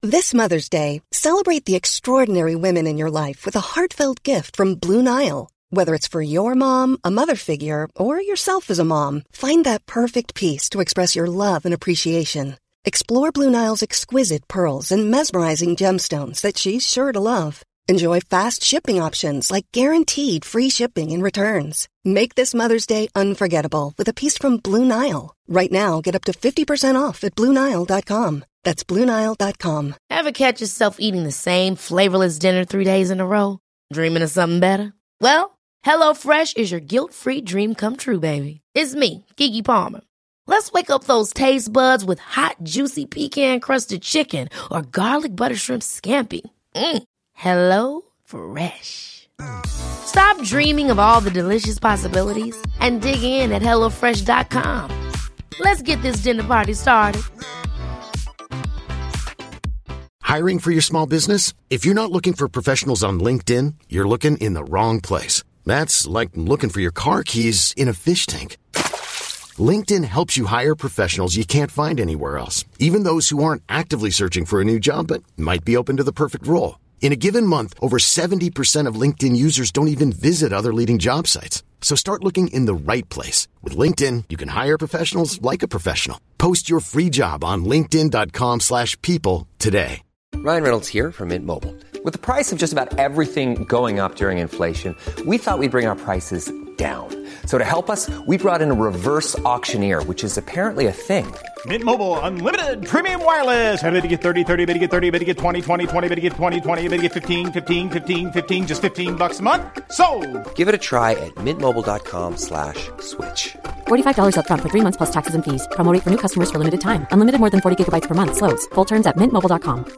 This Mother's Day, celebrate the extraordinary women in your life with a heartfelt gift from Blue Nile. Whether it's for your mom, a mother figure, or yourself as a mom, find that perfect piece to express your love and appreciation. Explore Blue Nile's exquisite pearls and mesmerizing gemstones that she's sure to love. Enjoy fast shipping options like guaranteed free shipping and returns. Make this Mother's Day unforgettable with a piece from Blue Nile. Right now, get up to 50% off at BlueNile.com. That's BlueNile.com. Ever catch yourself eating the same flavorless dinner 3 days in a row? Dreaming of something better? Well, HelloFresh is your guilt-free dream come true, baby. It's me, Keke Palmer. Let's wake up those taste buds with hot, juicy pecan-crusted chicken or garlic butter shrimp scampi. Hello Fresh. Stop dreaming of all the delicious possibilities and dig in at HelloFresh.com. Let's get this dinner party started. Hiring for your small business? If you're not looking for professionals on LinkedIn, you're looking in the wrong place. That's like looking for your car keys in a fish tank. LinkedIn helps you hire professionals you can't find anywhere else, even those who aren't actively searching for a new job but might be open to the perfect role. In a given month, over 70% of LinkedIn users don't even visit other leading job sites. So start looking in the right place. With LinkedIn, you can hire professionals like a professional. Post your free job on linkedin.com/people today. Ryan Reynolds here from Mint Mobile. With the price of just about everything going up during inflation, we thought we'd bring our prices down. So to help us, we brought in a reverse auctioneer, which is apparently a thing. Mint Mobile Unlimited Premium Wireless. How to get 30, 30, bit to get 30, bit to get 20, 20, 20, bit to get 20, 20, bit to get 15, 15, 15, 15, just $15 a month? Sold! Give it a try at mintmobile.com/switch. $45 up front for 3 months plus taxes and fees. Promo rate for new customers for limited time. Unlimited more than 40 gigabytes per month. Slows full terms at mintmobile.com.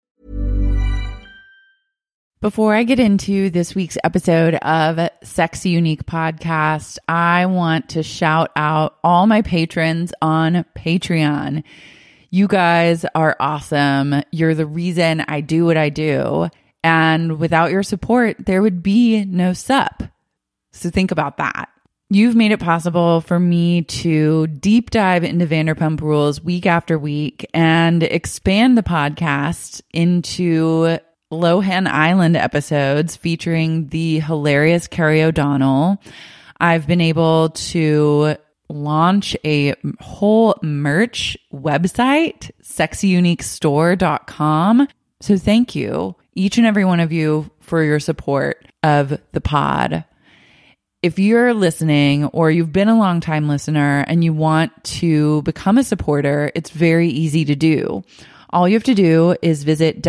Before I get into this week's episode of Sexy Unique Podcast, I want to shout out all my patrons on Patreon. You guys are awesome. You're the reason I do what I do. And without your support, there would be no SUP. So think about that. You've made it possible for me to deep dive into Vanderpump Rules week after week and expand the podcast into Lohan Island episodes featuring the hilarious Carrie O'Donnell. I've been able to launch a whole merch website, sexyuniquestore.com. So thank you, each and every one of you, for your support of the pod. If you're listening or you've been a long-time listener and you want to become a supporter, it's very easy to do. All you have to do is visit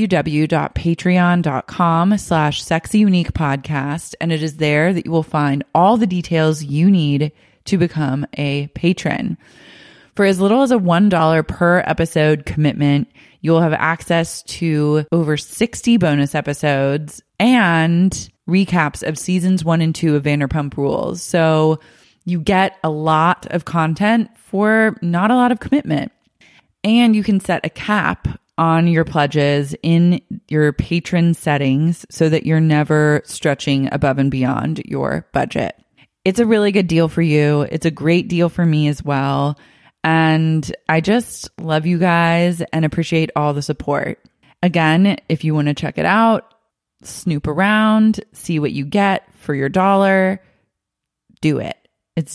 www.patreon.com/sexyuniquepodcast, and it is there that you will find all the details you need to become a patron. For as little as a $1 per episode commitment, you'll have access to over 60 bonus episodes and recaps of seasons 1 and 2 of Vanderpump Rules. So you get a lot of content for not a lot of commitment. And you can set a cap on your pledges in your patron settings so that you're never stretching above and beyond your budget. It's a really good deal for you. It's a great deal for me as well. And I just love you guys and appreciate all the support. Again, if you want to check it out, snoop around, see what you get for your dollar, do it. It's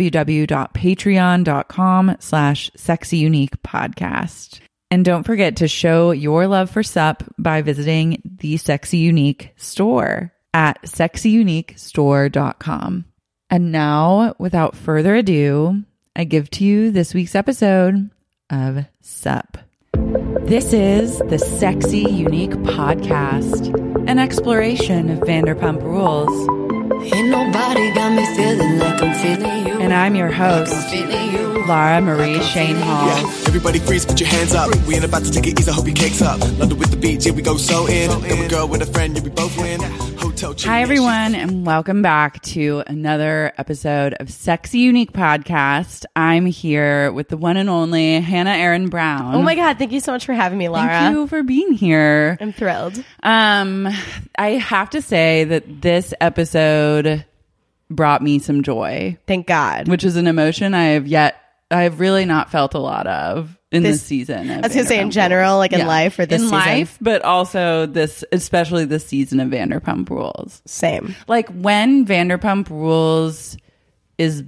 www.patreon.com/sexyuniquepodcast. And don't forget to show your love for SUP by visiting the Sexy Unique store at sexyuniquestore.com. And now, without further ado, I give to you this week's episode of SUP. This is the Sexy Unique Podcast, an exploration of Vanderpump Rules. Ain't nobody got me feeling like I'm feeling you. And I'm your host, Lara Marie Shane Hall. Yeah, everybody freeze, put your hands up. We ain't about to take it easy, hope your cake's up. London with the beach, here we go, so in. Then we go with a friend, yeah, we both win. Hi, everyone, and welcome back to another episode of Sexy Unique Podcast. I'm here with the one and only Hannah Erin Brown. Oh my God, thank you so much for having me, Lara. Thank you for being here. I'm thrilled. I have to say that this episode brought me some joy. Thank God. Which is an emotion I have really not felt a lot of. in this season. I was going to say in general, like in life or this season? In life, but also especially this season of Vanderpump Rules. Same. Like when Vanderpump Rules is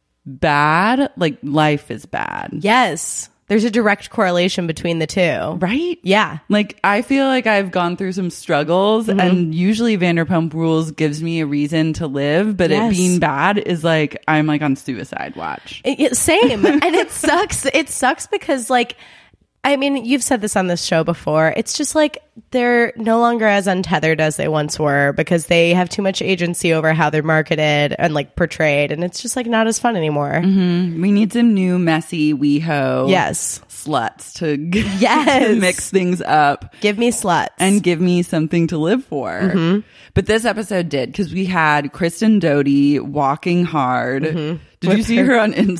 bad, like life is bad. Yes. There's a direct correlation between the two. Right? Yeah. Like I feel like I've gone through some struggles and usually Vanderpump Rules gives me a reason to live, but it being bad is like I'm like on suicide watch. Same. And it sucks. It sucks because like, I mean, you've said this on this show before. It's just like they're no longer as untethered as they once were because they have too much agency over how they're marketed and like portrayed. And it's just like not as fun anymore. Mm-hmm. We need some new messy WeHo sluts to mix things up. Give me sluts. And give me something to live for. Mm-hmm. But this episode did because we had Kristen Doty walking hard. Mm-hmm. Did you see her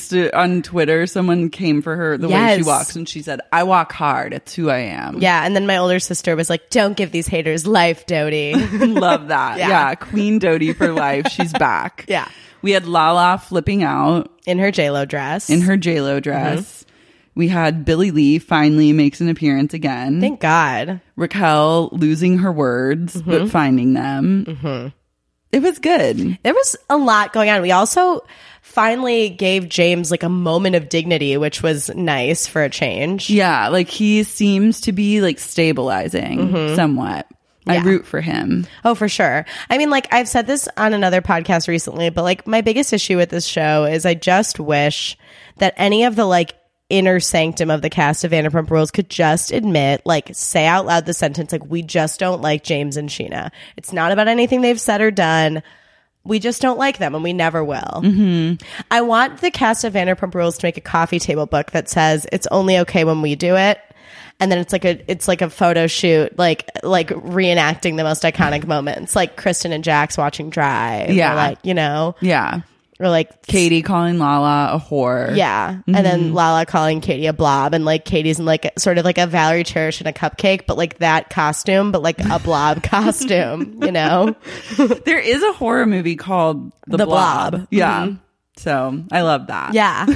on Twitter? Someone came for her the way she walks and she said, I walk hard. It's who I am. Yeah. And then my older sister was like, don't give these haters life, Doty. Love that. Yeah. Queen Doty for life. She's back. Yeah. We had Lala flipping out. In her J-Lo dress. Mm-hmm. We had Billie Lee finally makes an appearance again. Thank God. Raquel losing her words, but finding them. Mm-hmm. It was good. There was a lot going on. We also finally gave James like a moment of dignity, which was nice for a change. Yeah, like he seems to be like stabilizing somewhat. I root for him. Oh, for sure. I mean, like I've said this on another podcast recently, but like my biggest issue with this show is I just wish that any of the like inner sanctum of the cast of Vanderpump Rules could just admit, like say out loud the sentence, like we just don't like James and Sheena. It's not about anything they've said or done. We just don't like them and we never will. Mm-hmm. I want the cast of Vanderpump Rules to make a coffee table book that says it's only okay when we do it. And then it's like a photo shoot, like reenacting the most iconic moments, like Kristen and Jax watching Drive. Yeah. Or like, you know. Yeah. Or like Katie calling Lala a whore. Yeah. Mm-hmm. And then Lala calling Katie a blob. And like Katie's in like sort of like a Valerie Cherish in a cupcake, but like that costume, but like a blob costume, you know? There is a horror movie called The Blob. Yeah. Mm-hmm. So I love that. Yeah.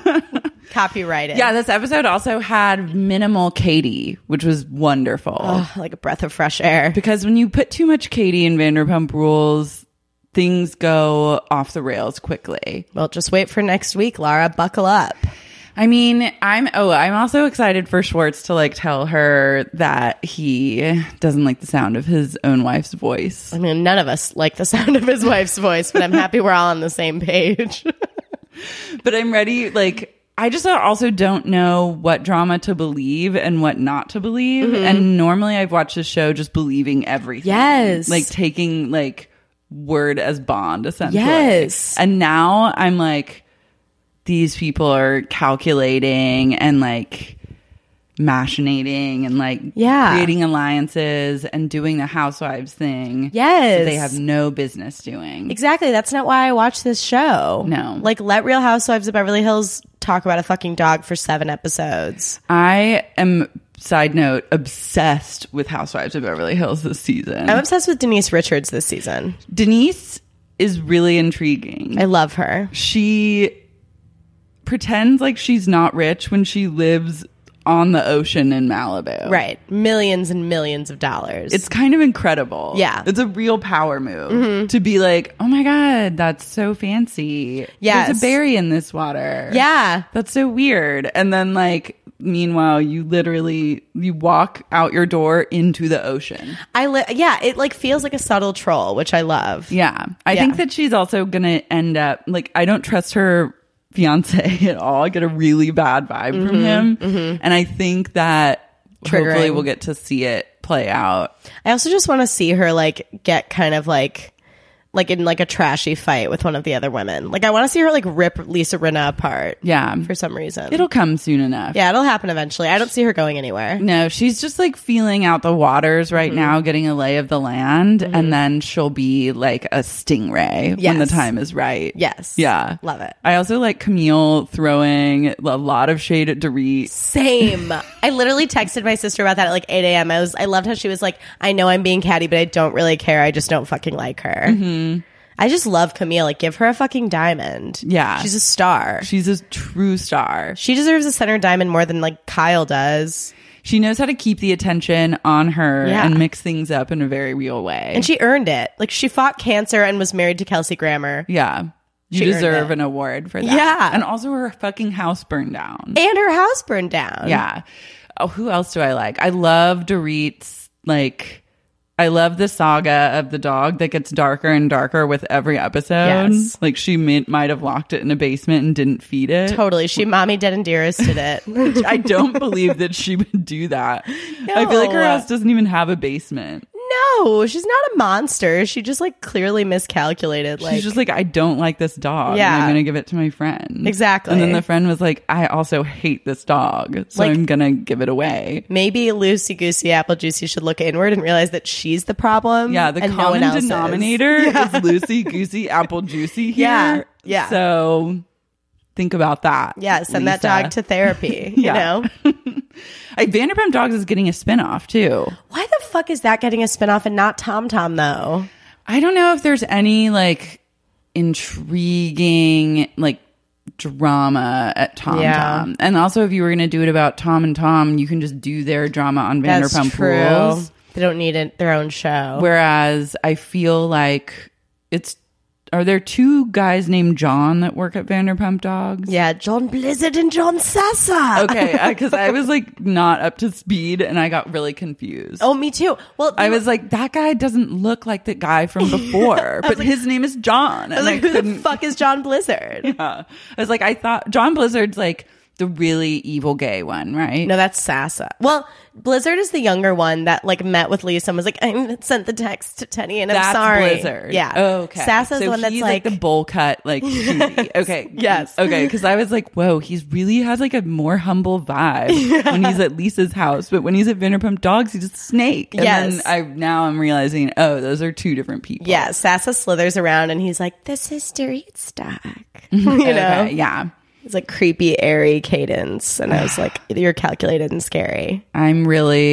Copyrighted. Yeah. This episode also had minimal Katie, which was wonderful. Oh, like a breath of fresh air. Because when you put too much Katie in Vanderpump Rules, things go off the rails quickly. Well, just wait for next week, Lara. Buckle up. I mean, I'm also excited for Schwartz to like tell her that he doesn't like the sound of his own wife's voice. I mean, none of us like the sound of his wife's voice, but I'm happy we're all on the same page. But I'm ready. Like, I just also don't know what drama to believe and what not to believe. Mm-hmm. And normally I've watched this show just believing everything. Yes. Like taking like word as bond, essentially. Yes. And now I'm like, these people are calculating and like machinating and like creating alliances and doing the housewives thing. Yes. That they have no business doing. Exactly. That's not why I watch this show. No. Like, let Real Housewives of Beverly Hills talk about a fucking dog for 7 episodes. I am, side note, obsessed with Housewives of Beverly Hills this season. I'm obsessed with Denise Richards this season. Denise is really intriguing. I love her. She pretends like she's not rich when she lives on the ocean in Malibu. Right. Millions and millions of dollars. It's kind of incredible. Yeah. It's a real power move to be like, oh my God, that's so fancy. Yes. There's a berry in this water. Yeah. That's so weird. And then like, meanwhile, you walk out your door into the ocean. It like feels like a subtle troll, which I love. Yeah. I think that she's also going to end up, like, I don't trust her fiance at all. I get a really bad vibe from him. Mm-hmm. And I think that hopefully we'll get to see it play out. I also just want to see her like get kind of like in like a trashy fight with one of the other women. Like I want to see her like rip Lisa Rinna apart. Yeah. For some reason. It'll come soon enough. Yeah, it'll happen eventually. I don't see her going anywhere. No, she's just like feeling out the waters right now, getting a lay of the land. And then she'll be like a stingray when the time is right. Yes. Yeah. Love it. I also like Camille throwing a lot of shade at Dorit. Same. I literally texted my sister about that at like 8 a.m. I loved how she was like, I know I'm being catty, but I don't really care. I just don't fucking like her. Mm-hmm. I just love Camille. Like, give her a fucking diamond. Yeah. She's a star. She's a true star. She deserves a center diamond more than like Kyle does. She knows how to keep the attention on her and mix things up in a very real way. And she earned it. Like, she fought cancer and was married to Kelsey Grammer. Yeah. You She deserve earned it. an award for that. Yeah. And also her fucking house burned down. And her house burned down. Yeah. Oh, who else do I like? I love Dorit's, like... I love the saga of the dog that gets darker and darker with every episode. Yes. Like, she might have locked it in a basement and didn't feed it. Totally. She mommy dead and dearest did it. I don't believe that she would do that. I feel like her house doesn't even have a basement. No, she's not a monster. She just like clearly miscalculated. Like, She's just like, I don't like this dog. Yeah. And I'm going to give it to my friend. Exactly. And then the friend was like, I also hate this dog. So Like- I'm going to give it away. maybe Lucy Goosey Apple Juicy should look inward and realize that she's the problem. Yeah, the and no one common else is. denominator is Lucy, Goosey, Apple Juicy here. Yeah, yeah. So think about that. Yeah, send that Lisa. dog to therapy. Yeah. You know? Vanderpump Dogs is getting a spinoff too. Why the fuck is that getting a spinoff and not Tom Tom though? I don't know if there's any like intriguing like drama at Tom Yeah. Tom. And also if you were going to do it about Tom and Tom, you can just do their drama on That's Vanderpump true. Rules. They don't need their own show. Whereas I feel like are there two guys named John that work at Vanderpump Dogs? Yeah, John Blizzard and John Sassa. Okay, because I was like not up to speed and I got really confused. Oh, me too. Well, I was like, that guy doesn't look like the guy from before, but his name is John. I was like, who the fuck is John Blizzard? Yeah. I was like, I thought John Blizzard's like the really evil gay one, right? No, that's Sassa. Well, Blizzard is the younger one that like met with Lisa and was like, I sent the text to Teddy and That's I'm sorry. Blizzard. Yeah. Oh, okay. Sassa's so the one that's he's like, the bowl cut, like cutie. Okay. Yes. Okay. Because I was like, whoa, he's really has like a more humble vibe when he's at Lisa's house, but when he's at Vanderpump Dogs, he's a snake. And Yes. then I'm realizing, oh, those are two different people. yeah, Sassa slithers around and he's like, the sister eats stock. You know? Okay, yeah. It's like creepy, airy cadence. And I was like, you're calculated and scary. I'm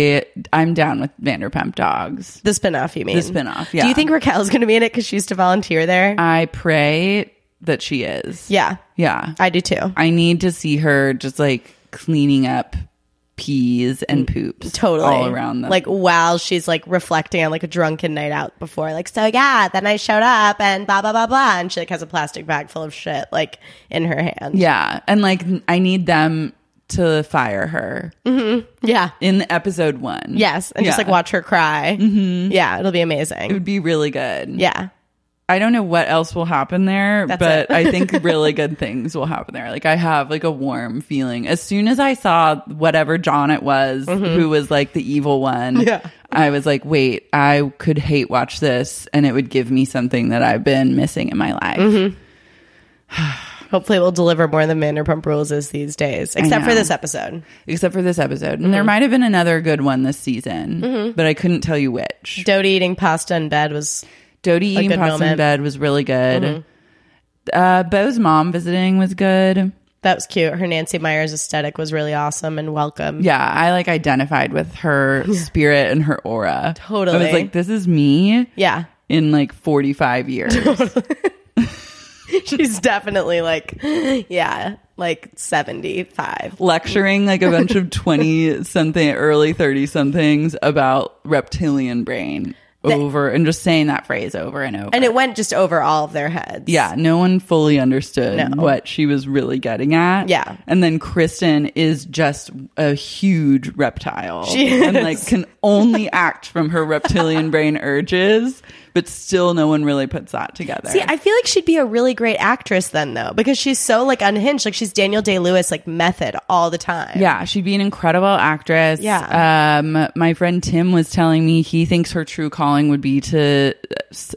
down with Vanderpump Dogs. The spinoff, you mean? The spinoff, yeah. Do you think Raquel's going to be in it because she used to volunteer there? I pray that she is. Yeah. Yeah. I do too. I need to see her just like cleaning up peas and poops Totally. all around them. Like while she's like reflecting on like a drunken night out before, like, so yeah, then I showed up and blah, blah, blah, blah. And she like has a plastic bag full of shit like in her hand. yeah. And like, I need them to fire her Yeah. in episode 1. Yes. And just Yeah. like watch her cry. Mm-hmm. Yeah. It'll be It amazing. would be really good. Yeah. I don't know what else will happen there, That's but it. I think really good things will happen there. Like I have like a warm feeling. As soon as I saw whatever John it was, who was like the evil one, I was like, wait, I could hate watch this and it would give me something that I've been missing in my life. Hopefully it will deliver more than Vanderpump Rules is these days, except for know. this episode. Except for this episode. And there might have been another good one this season, but I couldn't tell you which. Dodie eating pasta in bed was Dodie eating good pasta in moment. bed was really good. Bo's mom visiting was good. that was cute. Her Nancy Meyers aesthetic was really awesome and welcome. Yeah, I like identified with her spirit and her aura. Totally. I was like, this is me Yeah. in like 45 years. She's definitely like, yeah, like 75. Lecturing like a bunch of 20 something, early 30 somethings about reptilian brain over and just saying that phrase over and over. And it went just over all of their heads. Yeah, no one fully understood No. what she was really getting at. Yeah. And then Kristen is just a huge reptile. She and is. like can only act from her reptilian brain urges, but still no one really puts that together. See, I feel like she'd be a really great actress then, though, because she's so like unhinged. Like she's Daniel Day-Lewis, like method all the time. Yeah, she'd be an incredible actress. Yeah. My friend Tim was telling me he thinks her true calling would be to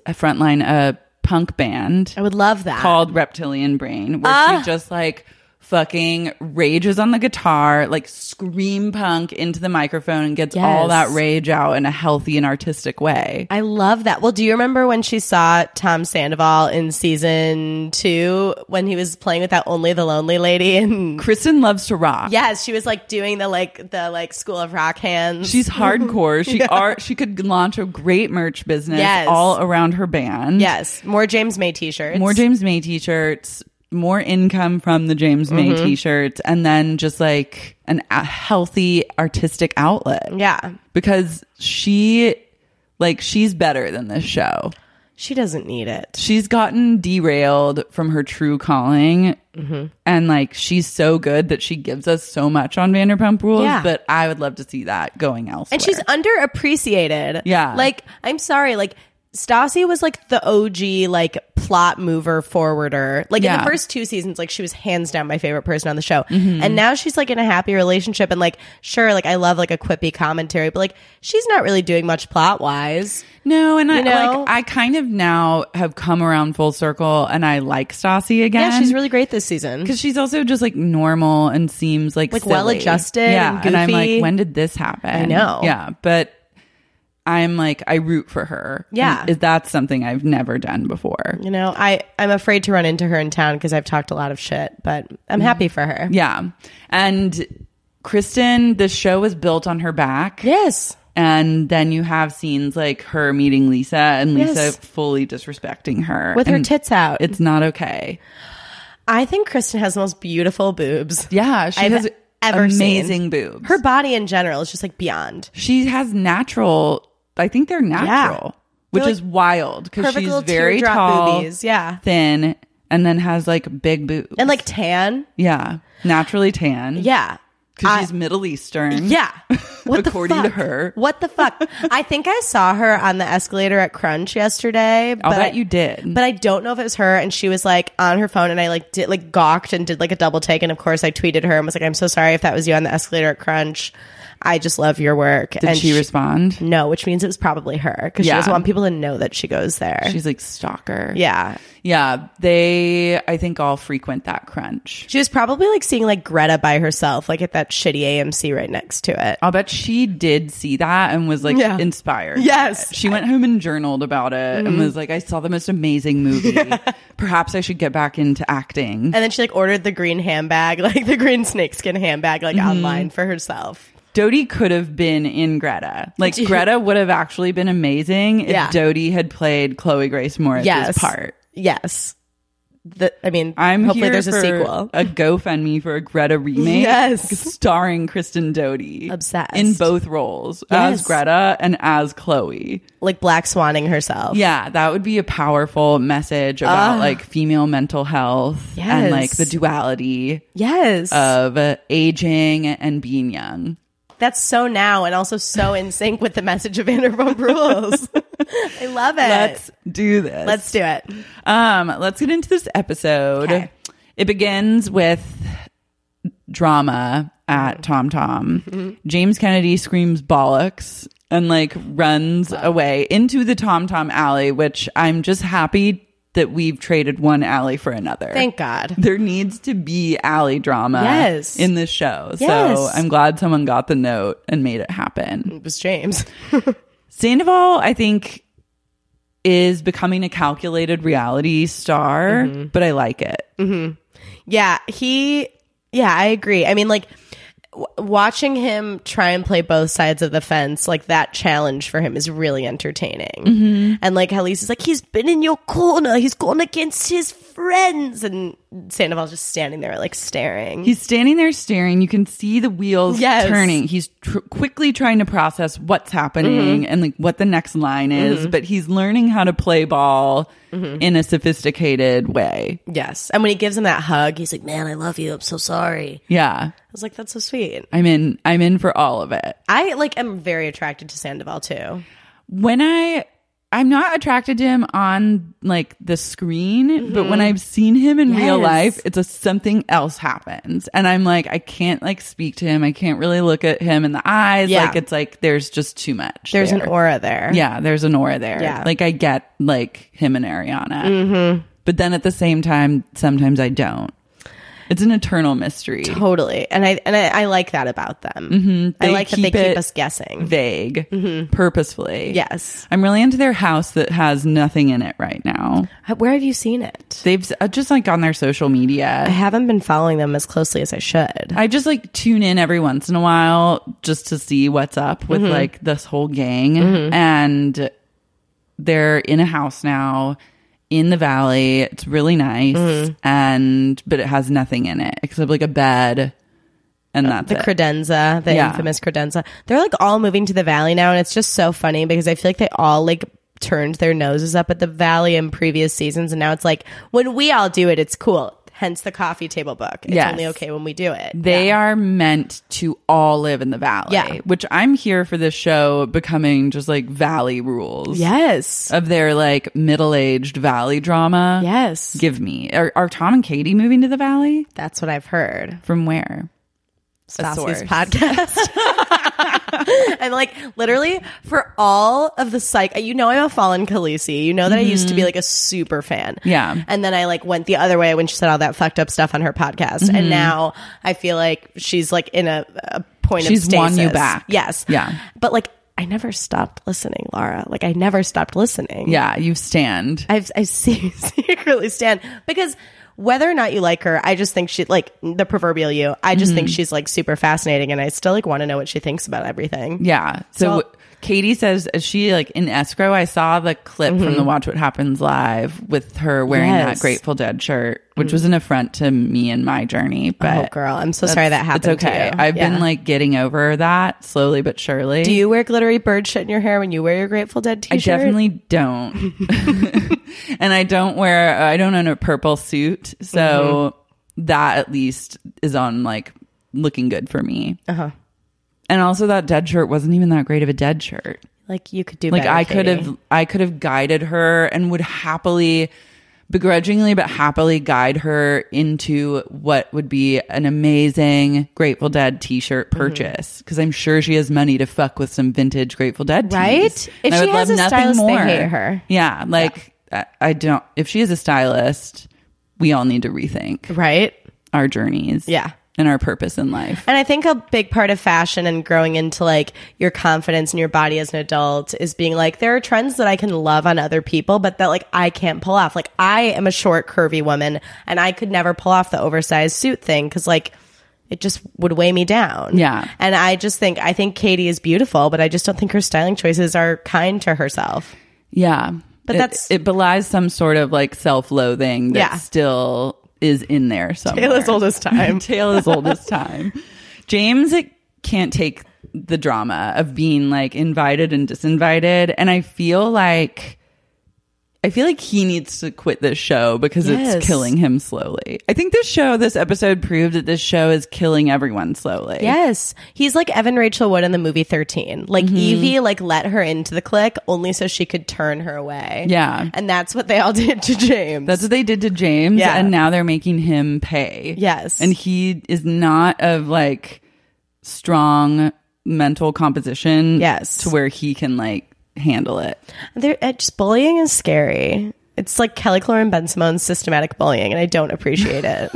frontline a punk band I would love that. called Reptilian Brain, where she just like fucking rages on the guitar, like scream punk into the microphone and gets all that rage out in a healthy and artistic way. I love that. Well, do you remember when she saw Tom Sandoval in season 2 when he was playing with that Only the Lonely lady? And Kristen loves to rock. yes, she was like doing the School of Rock hands. She's hardcore. She could launch a great merch business all around her band. Yes, more James May t-shirts. More James May t-shirts. More income from the James May t-shirts, and then just like a healthy artistic outlet. Yeah. Because she's better than this show. She doesn't need it. She's gotten derailed from her true calling. And like, she's so good that she gives us so much on Vanderpump Rules. Yeah. But I would love to see that going elsewhere. And she's underappreciated. Yeah. Like, I'm sorry, like, Stassi was like the OG like plot mover forwarder. Like in the first 2 seasons, like she was hands down my favorite person on the show. And now she's like in a happy relationship and like sure, like I love like a quippy commentary, but like she's not really doing much plot wise. No, and I kind of now have come around full circle and I like Stassi again. Yeah, she's really great this season. Because she's also just like normal and seems like silly. Well adjusted. Yeah. And I'm like, when did this happen? I know. Yeah. But I'm like, I root for her. Yeah. And that's something I've never done before. You know, I'm afraid to run into her in town because I've talked a lot of shit, but I'm happy for her. Yeah. And Kristen, the show was built on her back. Yes. And then you have scenes like her meeting Lisa and Lisa fully disrespecting her. With her tits out. It's not okay. I think Kristen has the most beautiful boobs. Yeah. She has ever amazing seen. Boobs. Her body in general is just like beyond. She has natural, I think they're natural, which is wild because she's very tall, boobies. Yeah, thin, and then has like big boobs and like tan. Yeah, naturally tan. Yeah, because she's Middle Eastern. Yeah, according to her. What the fuck? I think I saw her on the escalator at Crunch yesterday. I'll bet you did, but I don't know if it was her. And she was like on her phone, and I like did like gawked and did like a double take. And of course, I tweeted her and was like, "I'm so sorry if that was you on the escalator at Crunch. I just love your work." Did she respond? No, which means it was probably her because she doesn't want people to know that she goes there. She's like stalker. Yeah. Yeah. They, I think, all frequent that Crunch. She was probably like seeing like Greta by herself, like at that shitty AMC right next to it. I'll bet she did see that and was like inspired. Yes. She went home and journaled about it and was like, I saw the most amazing movie. Perhaps I should get back into acting. And then she like ordered the green handbag, like the green snakeskin handbag, like online for herself. Dodie could have been in Greta. Like, Greta would have actually been amazing if Dodie had played Chloe Grace Moretz's part. Yes. I'm hopefully here there's a for sequel. A GoFundMe for a Greta remake. Yes. Starring Kristen Dodie. Obsessed. In both roles. As Greta and as Chloe. Like Black Swanning herself. Yeah, that would be a powerful message about like female mental health and like the duality of aging and being young. That's so now and also so in sync with the message of Vanderpump Rules. I love it. Let's do this. Let's do it. Let's get into this episode. Okay. It begins with drama at Tom Tom. James Kennedy screams bollocks and like runs away into the Tom Tom alley, which I'm just happy that we've traded one alley for another. Thank God. There needs to be alley drama in this show. Yes. So I'm glad someone got the note and made it happen. It was James. Sandoval, I think, is becoming a calculated reality star, but I like it. Yeah, I agree. I mean, like, watching him try and play both sides of the fence, like that challenge for him is really entertaining. And like how Lisa's like, he's been in your corner, he's gone against his friends, and Sandoval's just standing there like staring. He's standing there staring. You can see the wheels turning. He's quickly trying to process what's happening and like what the next line is, but he's learning how to play ball in a sophisticated way. Yes. And when he gives him that hug, he's like, man, I love you, I'm so sorry. Yeah. I was like, that's so sweet. I'm in for all of it. I like am very attracted to Sandoval too. When I'm not attracted to him on like the screen, but when I've seen him in real life, it's something else happens. And I'm like, I can't like speak to him. I can't really look at him in the eyes. Yeah. Like it's like there's just too much. There's an aura there. Yeah, there's an aura there. Yeah. Like I get like him and Ariana. But then at the same time, sometimes I don't. It's an eternal mystery. Totally. And I like that about them. Mm-hmm. I like that they keep us guessing. Vague. Mm-hmm. Purposefully. Yes. I'm really into their house that has nothing in it right now. Where have you seen it? They've just like on their social media. I haven't been following them as closely as I should. I just like tune in every once in a while just to see what's up with like this whole gang. And they're in a house now in the valley. It's really nice. But it has nothing in it except like a bed. And that's the credenza, the infamous credenza. They're like all moving to the valley now. And it's just so funny because I feel like they all like turned their noses up at the valley in previous seasons. And now it's like, when we all do it, it's cool. Hence the coffee table book. It's only okay when we do it. They are meant to all live in the valley, which I'm here for this show becoming just like valley rules. Yes. Of their like middle-aged valley drama. Yes. Give me. Are Tom and Katie moving to the valley? That's what I've heard. From where? Stassi's podcast. I'm like, literally, for all of the I'm a fallen Khaleesi. You know that I used to be like a super fan. Yeah. And then I like went the other way when she said all that fucked up stuff on her podcast. And now I feel like she's like in a point of stasis. She's won you back. Yes. Yeah. But like, I never stopped listening, Laura. Like, I never stopped listening. Yeah, you stand. I secretly stand because whether or not you like her, I just think she, like the proverbial you, I just think she's like super fascinating, and I still like want to know what she thinks about everything. Yeah. So Katie says she like in escrow. I saw the clip from the Watch What Happens Live with her wearing that Grateful Dead shirt, which was an affront to me and my journey. But oh, girl, I'm so sorry that happened. It's okay. To you. I've been like getting over that slowly but surely. Do you wear glittery bird shit in your hair when you wear your Grateful Dead t-shirt? I definitely don't. And I don't own a purple suit, so that at least is on like looking good for me. And also that Dead shirt wasn't even that great of a Dead shirt. Like you could do like better, I could have guided her and would begrudgingly but happily guide her into what would be an amazing Grateful Dead t-shirt purchase, because I'm sure she has money to fuck with some vintage Grateful Dead tees. Right? If she has a stylist, they hate her. Yeah, like I don't. If she is a stylist, we all need to rethink our journeys. Yeah. And our purpose in life. And I think a big part of fashion and growing into like your confidence in your body as an adult is being like, there are trends that I can love on other people, but that like I can't pull off. Like I am a short, curvy woman, and I could never pull off the oversized suit thing because like it just would weigh me down. Yeah. And I think Katie is beautiful, but I just don't think her styling choices are kind to herself. Yeah. But it belies some sort of like self-loathing that still is in there somewhere. Tale as old as time. Tale as old as time. James can't take the drama of being like invited and disinvited, and I feel like he needs to quit this show because it's killing him slowly. I think this episode proved that this show is killing everyone slowly. Yes. He's like Evan Rachel Wood in the movie 13. Like Evie like let her into the clique only so she could turn her away. Yeah. And that's what they all did to James. That's what they did to James. Yeah. And now they're making him pay. Yes. And he is not of like strong mental composition. Yes. To where he can like handle it. Just bullying is scary. It's like Kelly Clore and Ben Simone's systematic bullying, and I don't appreciate it.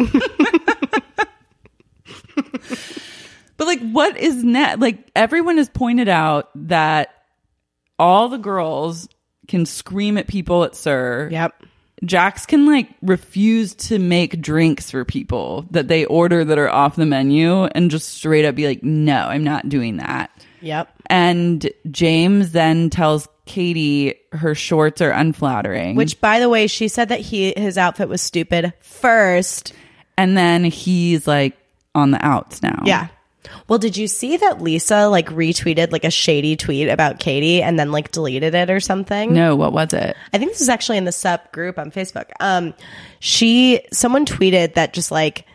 But like, what is net? Like, everyone has pointed out that all the girls can scream at people at SUR. Yep. Jax can like refuse to make drinks for people that they order that are off the menu and just straight up be like, no, I'm not doing that. Yep. And James then tells Katie her shorts are unflattering. Which, by the way, she said that his outfit was stupid first. And then he's like on the outs now. Yeah. Well, did you see that Lisa like retweeted like a shady tweet about Katie and then like deleted it or something? No, what was it? I think this is actually in the SUP group on Facebook. Someone tweeted that just like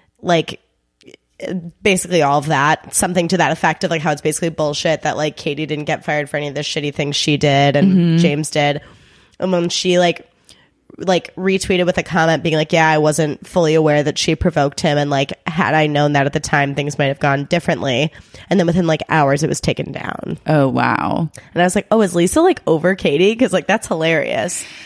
basically all of that, something to that effect of like how it's basically bullshit that like Katie didn't get fired for any of the shitty things she did and James did. And when she like retweeted with a comment being like, yeah, I wasn't fully aware that she provoked him, and like had I known that at the time, things might have gone differently. And then within like hours it was taken down. Oh wow. And I was like, oh, is Lisa like over Katie? Because like that's hilarious.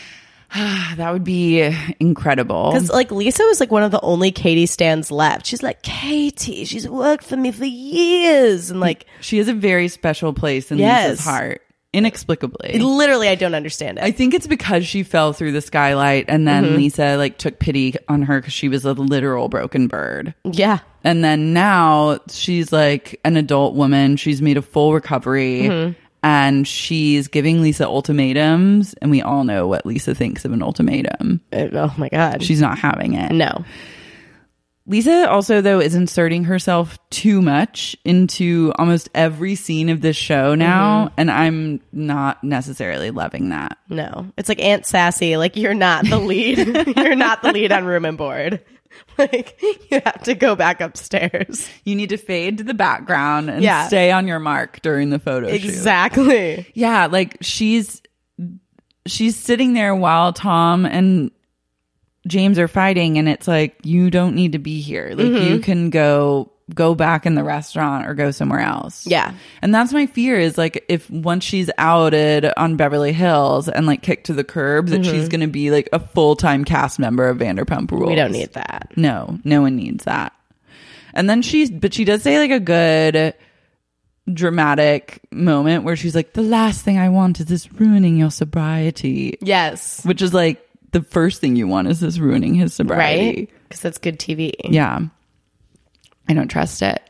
That would be incredible. Because like Lisa was like one of the only Katie stans left. She's like, Katie, she's worked for me for years. And like, she has a very special place in Lisa's heart. Inexplicably. Literally, I don't understand it. I think it's because she fell through the skylight and then Lisa like took pity on her because she was a literal broken bird. Yeah. And then now she's like an adult woman. She's made a full recovery and she's giving Lisa ultimatums. And we all know what Lisa thinks of an ultimatum. Oh my God. She's not having it. No. Lisa also, though, is inserting herself too much into almost every scene of this show now, and I'm not necessarily loving that. No. It's like Aunt Sassy, like, you're not the lead. You're not the lead on Room and Board. Like, you have to go back upstairs. You need to fade to the background and stay on your mark during the photo shoot. Exactly. Yeah, like, she's sitting there while Tom and James are fighting, and it's like, you don't need to be here. Like, you can go back in the restaurant or go somewhere else. Yeah. And that's my fear, is like, if once she's outed on Beverly Hills and like kicked to the curb, that she's going to be like a full-time cast member of Vanderpump Rules. We don't need that. No one needs that. And then she does say like a good dramatic moment where she's like, the last thing I want is this ruining your sobriety. Yes. Which is like, the first thing you want is this ruining his sobriety. Right? Because that's good TV. Yeah. I don't trust it.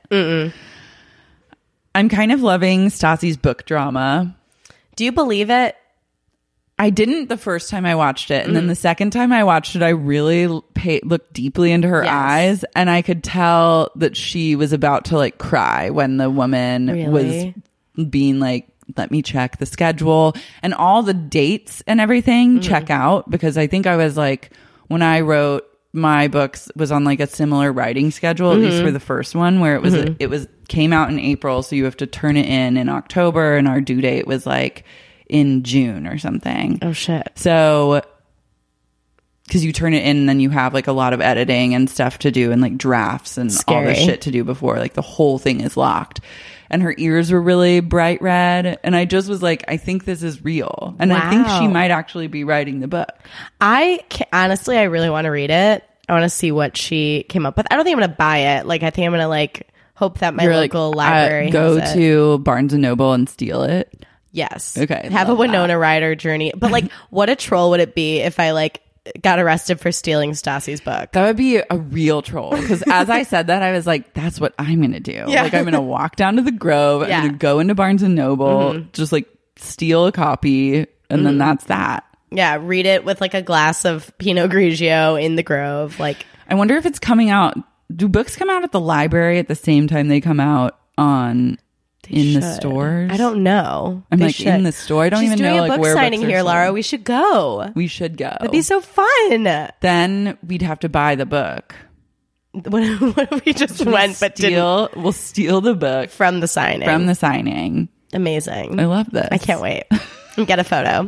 I'm kind of loving Stassi's book drama. Do you believe it? I didn't the first time I watched it. And then the second time I watched it, I really looked deeply into her eyes. And I could tell that she was about to like cry when the woman was being like, let me check the schedule, and all the dates and everything check out, because I think I was like, when I wrote my books, was on like a similar writing schedule, at least for the first one, where it was came out in April, so you have to turn it in October, and our due date was like in June or something. Oh shit. So because you turn it in and then you have like a lot of editing and stuff to do and like drafts and all this shit to do before like the whole thing is locked. And her ears were really bright red. And I just was like, I think this is real. And I think she might actually be writing the book. Honestly, I really want to read it. I want to see what she came up with. I don't think I'm going to buy it. Like, I think I'm going to like hope that my local library go has to Barnes and Noble and steal it. Yes. Okay. Have a Winona Ryder journey. But like, what a troll would it be if I like got arrested for stealing Stassi's book? That would be a real troll. Because as I said that, I was like, that's what I'm going to do. Yeah. Like, I'm going to walk down to the Grove. I'm going to go into Barnes and Noble, just like steal a copy. And then that's that. Yeah. Read it with like a glass of Pinot Grigio in the Grove. Like, I wonder if it's coming out. Do books come out at the library at the same time they come out on the stores? I don't know. I'm like, in the store. I don't even know like where books are signing books are here, sold. Laura. We should go. We should go. That'd be so fun. Then we'd have to buy the book. What if we just went but didn't? We'll steal the book from the signing. Amazing. I love this. I can't wait. Get a photo.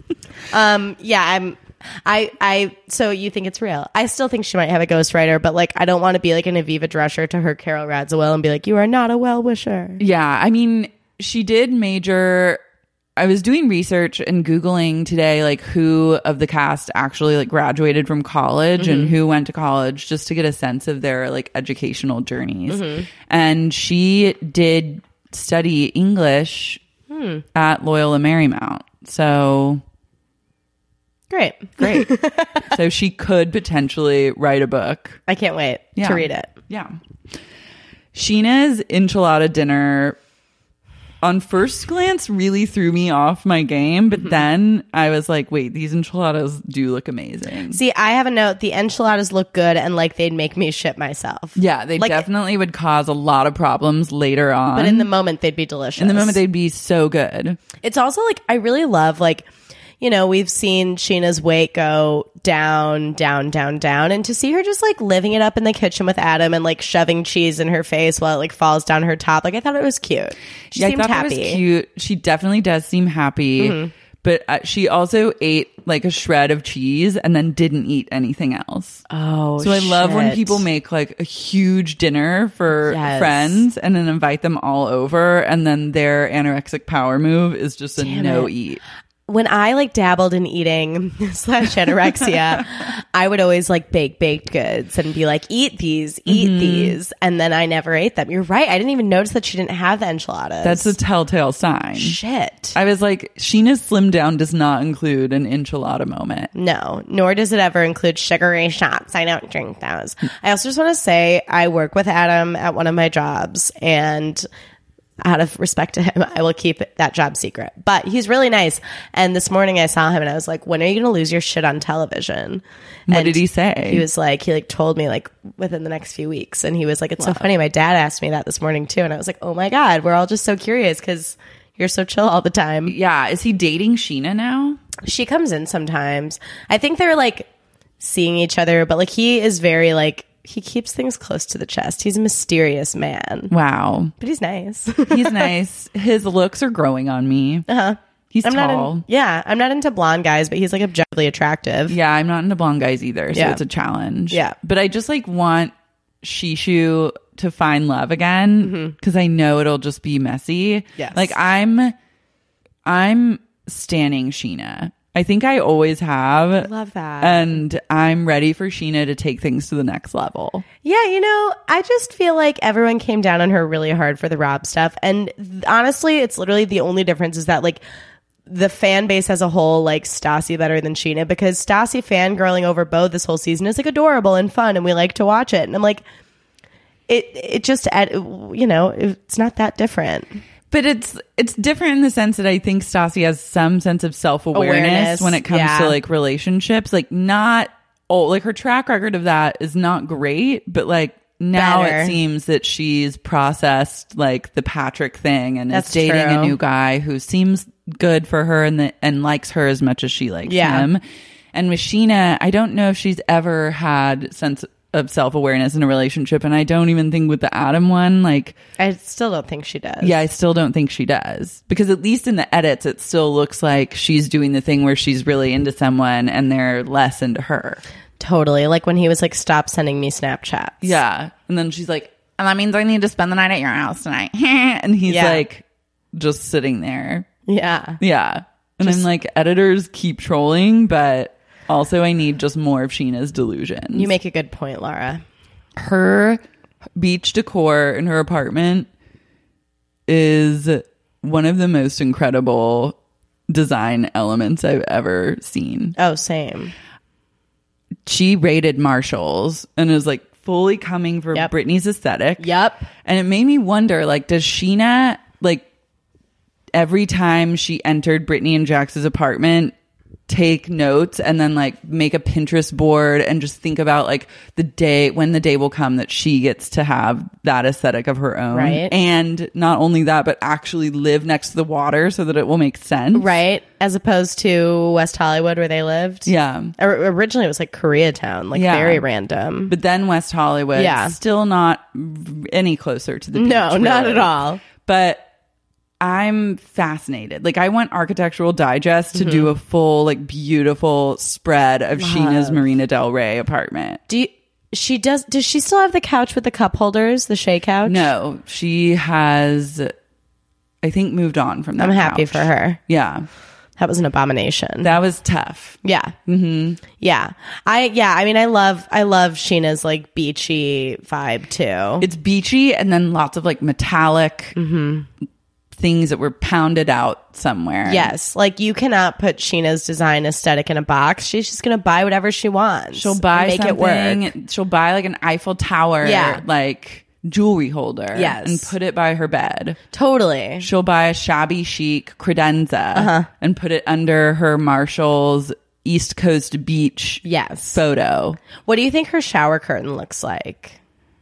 So you think it's real? I still think she might have a ghostwriter, but like, I don't want to be like an Aviva Drescher to her Carol Radziwill and be like, you are not a well-wisher. Yeah. I mean, she did major. I was doing research and Googling today, like who of the cast actually like graduated from college and who went to college, just to get a sense of their like educational journeys. And she did study English at Loyola Marymount. So Great. So she could potentially write a book. I can't wait to read it. Yeah. Sheena's enchilada dinner on first glance really threw me off my game, but then I was like, wait, these enchiladas do look amazing. See, I have a note. The enchiladas look good and like they'd make me shit myself. Yeah, they definitely would cause a lot of problems later on. But in the moment, they'd be delicious. In the moment, they'd be so good. It's also like, I really love like, you know, we've seen Sheena's weight go down, down, down, down. And to see her just like living it up in the kitchen with Adam and like shoving cheese in her face while it like falls down her top. Like, I thought it was cute. She seemed happy. It was cute. She definitely does seem happy. But she also ate like a shred of cheese and then didn't eat anything else. Oh, so I love when people make like a huge dinner for friends and then invite them all over. And then their anorexic power move is just a no eat. when I like dabbled in eating / anorexia, I would always like bake baked goods and be like, eat these. And then I never ate them. You're right. I didn't even notice that she didn't have the enchiladas. That's a telltale sign. Shit. I was like, Sheena's slim down does not include an enchilada moment. No, nor does it ever include sugary shots. I don't drink those. I also just want to say I work with Adam at one of my jobs, and out of respect to him, I will keep that job secret. But he's really nice. And this morning I saw him and I was like, when are you going to lose your shit on television? What did he say? He was like, he like told me like within the next few weeks. And he was like, it's so funny. My dad asked me that this morning too. And I was like, oh my God, we're all just so curious because you're so chill all the time. Yeah. Is he dating Sheena now? She comes in sometimes. I think they're like seeing each other, but like he is very like, he keeps things close to the chest. He's a mysterious man. Wow. But he's nice. He's nice. His looks are growing on me. Uh-huh. He's I'm tall. I'm not into blonde guys, but he's like objectively attractive. Yeah, I'm not into blonde guys either, so it's a challenge. Yeah. But I just like want Shishu to find love again because I know it'll just be messy. Yes. Like I'm standing Sheena. I think I always have. I love that. And I'm ready for Sheena to take things to the next level. Yeah, you know, I just feel like everyone came down on her really hard for the Rob stuff. And honestly, it's literally the only difference is that like the fan base as a whole likes Stassi better than Sheena because Stassi fangirling over Beau this whole season is like adorable and fun and we like to watch it. And I'm like, it just, you know, it's not that different. But it's different in the sense that I think Stassi has some sense of self-awareness when it comes to like relationships. Like not like her track record of that is not great, but like now it seems that she's processed like the Patrick thing and is dating a new guy who seems good for her and likes her as much as she likes him. And with Sheena, I don't know if she's ever had sense of self-awareness in a relationship, and I don't even think with the Adam one, like I still don't think she does. Yeah, I still don't think she does, because at least in the edits it still looks like she's doing the thing where she's really into someone and they're less into her. Totally, like when he was like, stop sending me Snapchats. Yeah, and then she's like, and that means I need to spend the night at your house tonight. And he's like just sitting there. And I'm like, editors keep trolling, but also, I need just more of Sheena's delusions. You make a good point, Laura. Her beach decor in her apartment is one of the most incredible design elements I've ever seen. Oh, same. She raided Marshalls and is like fully coming for Britney's aesthetic. Yep. And it made me wonder, like, does Sheena, like, every time she entered Britney and Jax's apartment, take notes and then like make a Pinterest board and just think about like the day when the day will come that she gets to have that aesthetic of her own, right? And not only that, but actually live next to the water so that it will make sense, right? As opposed to West Hollywood where they lived. Originally it was like Koreatown, like very random, but then West Hollywood, still not any closer to the beach, no, really. Not at all. But I'm fascinated. Like, I want Architectural Digest to do a full, like, beautiful spread of Sheena's Marina Del Rey apartment. Does she still have the couch with the cup holders, the Shea couch? No, she has, I think, moved on from that. I'm happy for her. Yeah. That was an abomination. That was tough. Yeah. Mm-hmm. Yeah. I mean, I love Sheena's like beachy vibe too. It's beachy and then lots of like metallic things that were pounded out somewhere. Yes. Like you cannot put Sheena's design aesthetic in a box. She's just going to buy whatever she wants. She'll buy make something. It work. She'll buy like an Eiffel Tower, like jewelry holder, and put it by her bed. Totally. She'll buy a shabby chic credenza and put it under her Marshall's East Coast beach photo. What do you think her shower curtain looks like?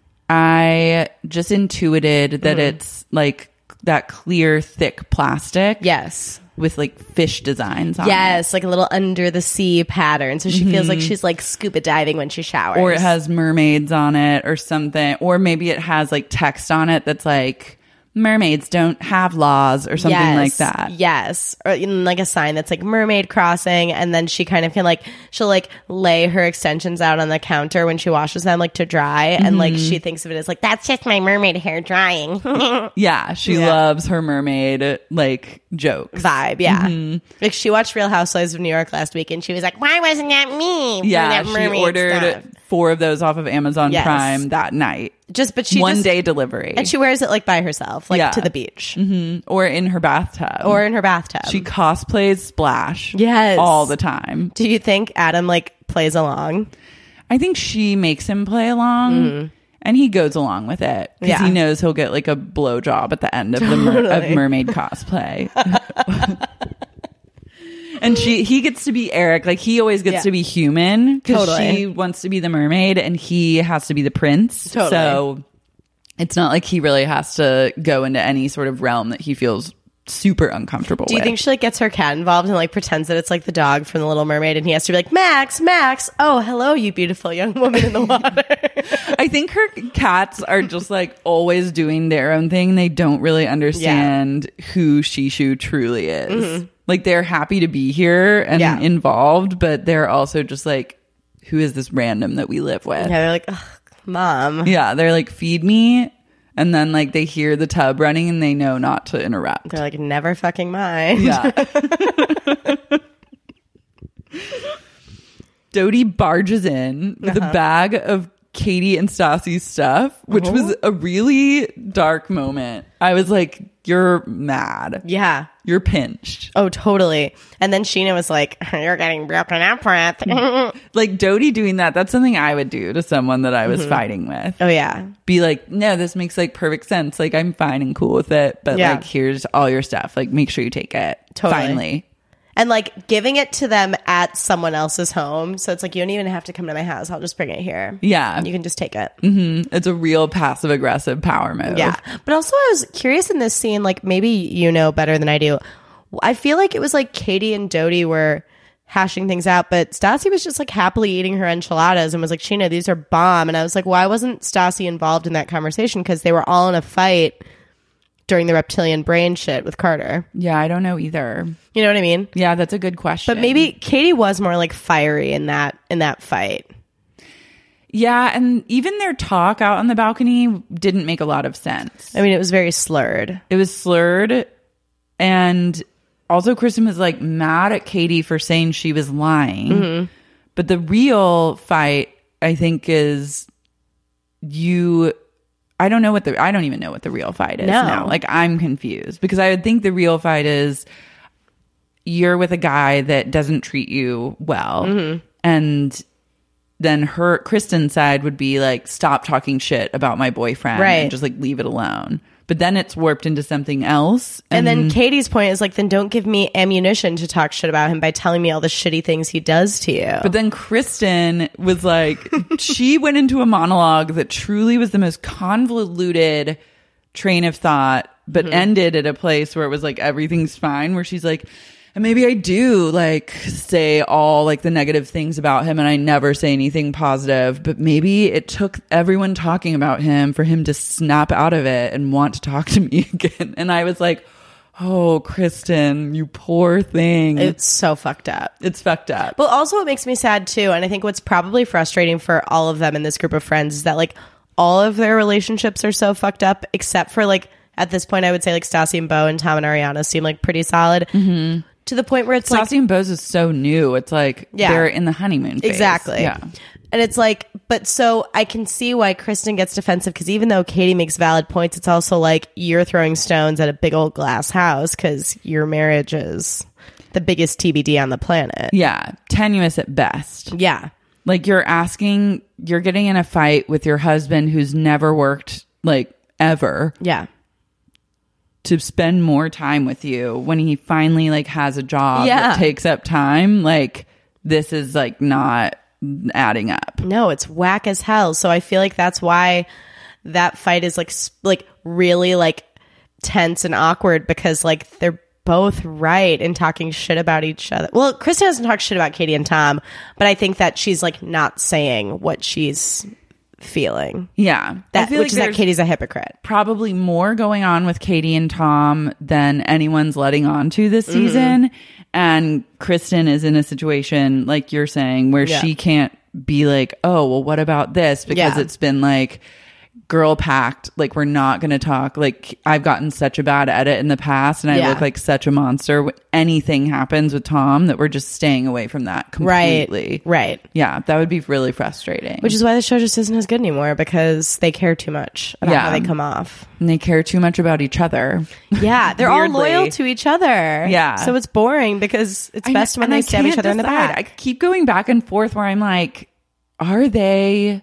I just intuited that it's like that clear, thick plastic. Yes. With like fish designs on it. Yes, like a little under the sea pattern. So she feels like she's like scuba diving when she showers. Or it has mermaids on it or something. Or maybe it has like text on it that's like mermaids don't have laws or something like that. Yes. Or like a sign that's like mermaid crossing. And then she kind of can like, she'll like lay her extensions out on the counter when she washes them like to dry. And like she thinks of it as like, that's just my mermaid hair drying. Yeah. She loves her mermaid like jokes. Vibe. Yeah. Like she watched Real Housewives of New York last week and she was like, why wasn't that me? Yeah. That She mermaid ordered stuff. 4 of those off of Amazon Prime that night. But she one day delivery. And she wears it like by herself, like to the beach. Or in her bathtub. She cosplays Splash. Yes. All the time. Do you think Adam like plays along? I think she makes him play along. And he goes along with it. Because he knows he'll get like a blowjob at the end of the of mermaid cosplay. And he gets to be Eric. Like he always gets to be human because she wants to be the mermaid and he has to be the prince. Totally. So it's not like he really has to go into any sort of realm that he feels super uncomfortable with. Do you think she like gets her cat involved and like pretends that it's like the dog from The Little Mermaid and he has to be like, Max, oh, hello, you beautiful young woman in the water. I think her cats are just like always doing their own thing. They don't really understand who Shishu truly is. Like they're happy to be here and involved, but they're also just like, who is this random that we live with? Yeah, they're like, ugh, Mom. Yeah, they're like, feed me. And then like they hear the tub running and they know not to interrupt. They're like, never fucking mind. Yeah. Dodie barges in with a bag of Katie and Stassi's stuff, which was a really dark moment. I was like, you're mad. Yeah. You're pinched. Oh, totally. And then Sheena was like, you're getting broken up with. Like Dodie doing that, that's something I would do to someone that I was fighting with. Oh, yeah. Be like, no, this makes like perfect sense. Like I'm fine and cool with it. But like, here's all your stuff. Like make sure you take it. Totally. Finally. And like giving it to them at someone else's home. So it's like, you don't even have to come to my house. I'll just bring it here. Yeah. You can just take it. It's a real passive aggressive power move. Yeah. But also I was curious in this scene, like maybe you know better than I do. I feel like it was like Katie and Dodie were hashing things out, but Stassi was just like happily eating her enchiladas and was like, Sheena, these are bomb. And I was like, why wasn't Stassi involved in that conversation? Because they were all in a fight during the reptilian brain shit with Carter. Yeah, I don't know either. You know what I mean? Yeah, that's a good question. But maybe Katie was more like fiery in that fight. Yeah, and even their talk out on the balcony didn't make a lot of sense. I mean, it was very slurred. It was slurred, and also Kristen was like mad at Katie for saying she was lying. But the real fight, I think, is I don't even know what the real fight is now. Like I'm confused because I would think the real fight is you're with a guy that doesn't treat you well. And then Kristen's side would be like, stop talking shit about my boyfriend and just like leave it alone. But then it's warped into something else. And then Katie's point is like, then don't give me ammunition to talk shit about him by telling me all the shitty things he does to you. But then Kristen was like, she went into a monologue that truly was the most convoluted train of thought, but ended at a place where it was like, everything's fine, where she's like, and maybe I do like say all like the negative things about him and I never say anything positive, but maybe it took everyone talking about him for him to snap out of it and want to talk to me again. And I was like, oh, Kristen, you poor thing. It's so fucked up. It's fucked up. But also it makes me sad too. And I think what's probably frustrating for all of them in this group of friends is that like all of their relationships are so fucked up, except for like at this point, I would say like Stassi and Beau and Tom and Ariana seem like pretty solid. To the point where it's like Stassi and Beau's is so new. It's like they're in the honeymoon phase. Exactly. Yeah. And it's like, but so I can see why Kristen gets defensive because even though Katie makes valid points, it's also like you're throwing stones at a big old glass house because your marriage is the biggest TBD on the planet. Yeah. Tenuous at best. Yeah. Like you're getting in a fight with your husband who's never worked like ever. Yeah. To spend more time with you when he finally like has a job that takes up time. Like this is like not adding up. No, it's whack as hell. So I feel like that's why that fight is like really like tense and awkward because like they're both right in talking shit about each other. Well, Kristen doesn't talk shit about Katie and Tom, but I think that she's like not saying what she's feeling. Yeah. Which is that Katie's a hypocrite. Probably more going on with Katie and Tom than anyone's letting on to this season. And Kristen is in a situation, like you're saying, where she can't be like, oh, well, what about this? Because it's been like girl packed. Like, we're not going to talk. Like, I've gotten such a bad edit in the past and I look like such a monster when anything happens with Tom that we're just staying away from that completely. Right. Yeah, that would be really frustrating. Which is why the show just isn't as good anymore, because they care too much about how they come off. And they care too much about each other. Yeah, they're all loyal to each other. Yeah. So it's boring because it's best when they stab each other in the back. I keep going back and forth where I'm like, are they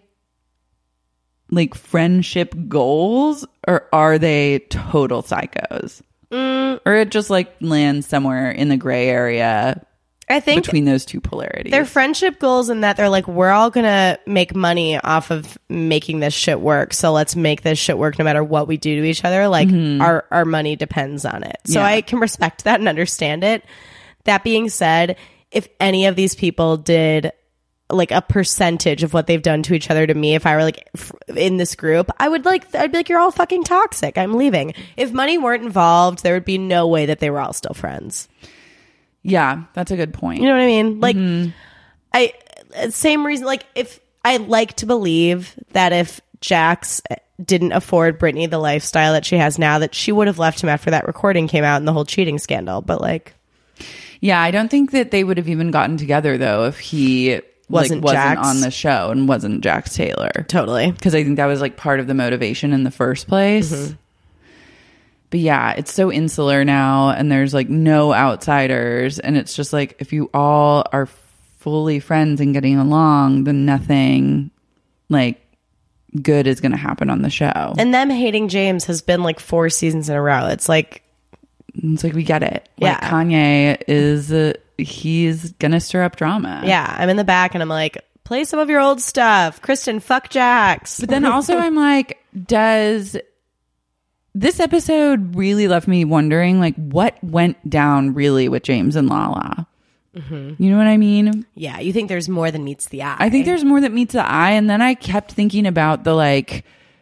like friendship goals or are they total psychos? Or it just like lands somewhere in the gray area, I think, between those two polarities. They're friendship goals in that they're like, we're all gonna make money off of making this shit work, so let's make this shit work no matter what we do to each other. Like our money depends on it. So I can respect that and understand it. That being said, if any of these people did like a percentage of what they've done to each other to me, if I were like in this group, I'd be like, you're all fucking toxic, I'm leaving. If money weren't involved, there would be no way that they were all still friends. Yeah, that's a good point. You know what I mean? Like, same reason, like, if I like to believe that if Jax didn't afford Brittany the lifestyle that she has now, that she would have left him after that recording came out and the whole cheating scandal. But like, yeah, I don't think that they would have even gotten together though if he wasn't on the show and wasn't Jax Taylor. Totally. Because I think that was like part of the motivation in the first place. But yeah, it's so insular now and there's like no outsiders. And it's just like, if you all are fully friends and getting along, then nothing like good is going to happen on the show. And them hating James has been like 4 seasons in a row. It's like we get it. Like Kanye is... he's gonna stir up drama. Yeah, I'm in the back and I'm like, play some of your old stuff, Kristen, fuck Jax. But then also I'm like, does this episode really left me wondering like what went down really with James and Lala? You know what I mean? Yeah, you think there's more than meets the eye. I think there's more that meets the eye. And then I kept thinking about the like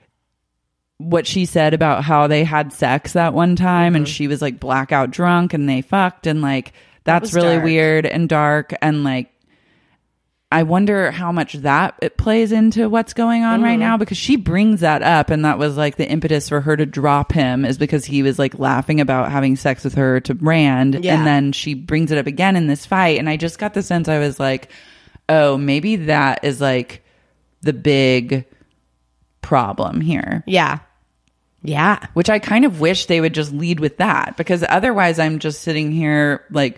what she said about how they had sex that one time and she was like blackout drunk and they fucked and like that's really weird and dark. And like, I wonder how much that it plays into what's going on right now, because she brings that up. And that was like the impetus for her to drop him, is because he was like laughing about having sex with her to Rand. And then she brings it up again in this fight. And I just got the sense, I was like, oh, maybe that is like the big problem here. Yeah. Yeah. Which I kind of wish they would just lead with that, because otherwise I'm just sitting here like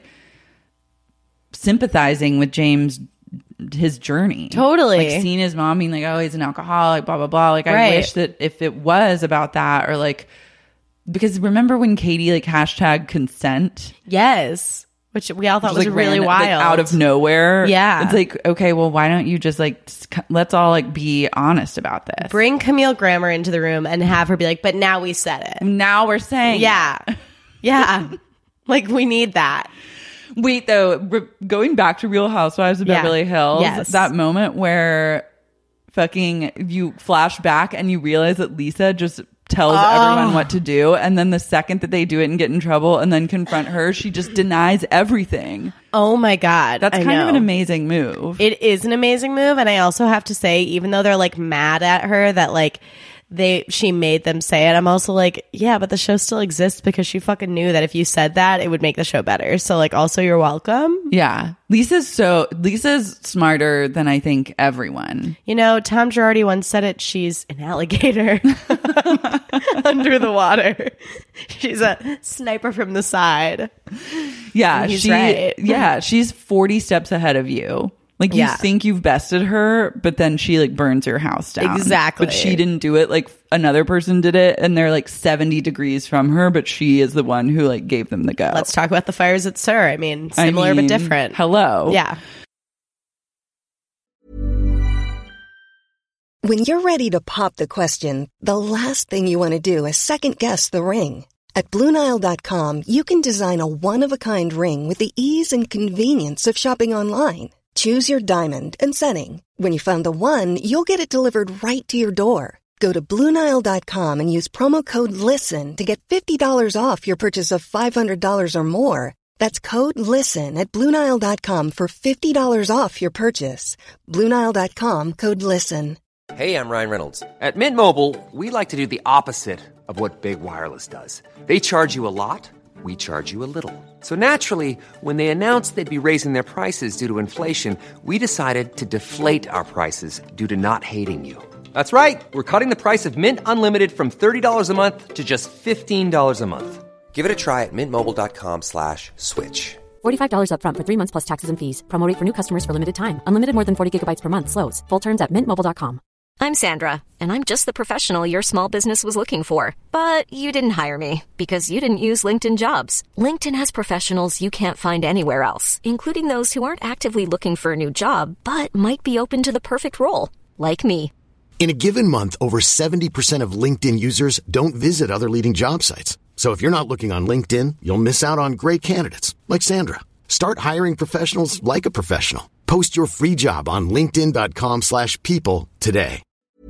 sympathizing with James, his journey. Totally. Like seeing his mom being like, oh, he's an alcoholic, blah, blah, blah. Like I wish that if it was about that, or like, because remember when Katie like hashtag consent? Yes. Which we all thought was like really wild. Like, out of nowhere. Yeah. It's like, okay, well, why don't you just like, let's all like be honest about this. Bring Camille Grammer into the room and have her be like, but now we said it. Now we're saying it. Yeah. Like we need that. Wait, though, going back to Real Housewives of Beverly Hills, that moment where fucking you flash back and you realize that Lisa just tells everyone what to do, and then the second that they do it and get in trouble and then confront her, she just denies everything. Oh my God. That's kind of an amazing move. It is an amazing move. And I also have to say, even though they're like mad at her that like she made them say it, I'm also like, yeah, but the show still exists because she fucking knew that if you said that, it would make the show better. So like, also you're welcome. Yeah. Lisa's smarter than I think everyone. You know, Tom Girardi once said it, she's an alligator under the water. She's a sniper from the side. Yeah. He's right. Yeah. She's 40 steps ahead of you. Like you think you've bested her, but then she like burns your house down. Exactly. But she didn't do it. Like another person did it and they're like 70 degrees from her, but she is the one who like gave them the go. Let's talk about the fires at SUR. I mean, similar but different. Hello. Yeah. When you're ready to pop the question, the last thing you want to do is second guess the ring. At BlueNile.com, you can design a one-of-a-kind ring with the ease and convenience of shopping online. Choose your diamond and setting. When you find the one, you'll get it delivered right to your door. Go to BlueNile.com and use promo code LISTEN to get $50 off your purchase of $500 or more. That's code LISTEN at BlueNile.com for $50 off your purchase. BlueNile.com, code LISTEN. Hey, I'm Ryan Reynolds. At Mint Mobile, we like to do the opposite of what Big Wireless does. They charge you a lot, we charge you a little. So naturally, when they announced they'd be raising their prices due to inflation, we decided to deflate our prices due to not hating you. That's right. We're cutting the price of Mint Unlimited from $30 a month to just $15 a month. Give it a try at mintmobile.com/switch. $45 up front for 3 months plus taxes and fees. Promo rate for new customers for limited time. Unlimited more than 40 gigabytes per month. Slows full terms at mintmobile.com. I'm Sandra, and I'm just the professional your small business was looking for. But you didn't hire me because you didn't use LinkedIn Jobs. LinkedIn has professionals you can't find anywhere else, including those who aren't actively looking for a new job, but might be open to the perfect role, like me. In a given month, over 70% of LinkedIn users don't visit other leading job sites. So if you're not looking on LinkedIn, you'll miss out on great candidates like Sandra. Start hiring professionals like a professional. Post your free job on linkedin.com/people today.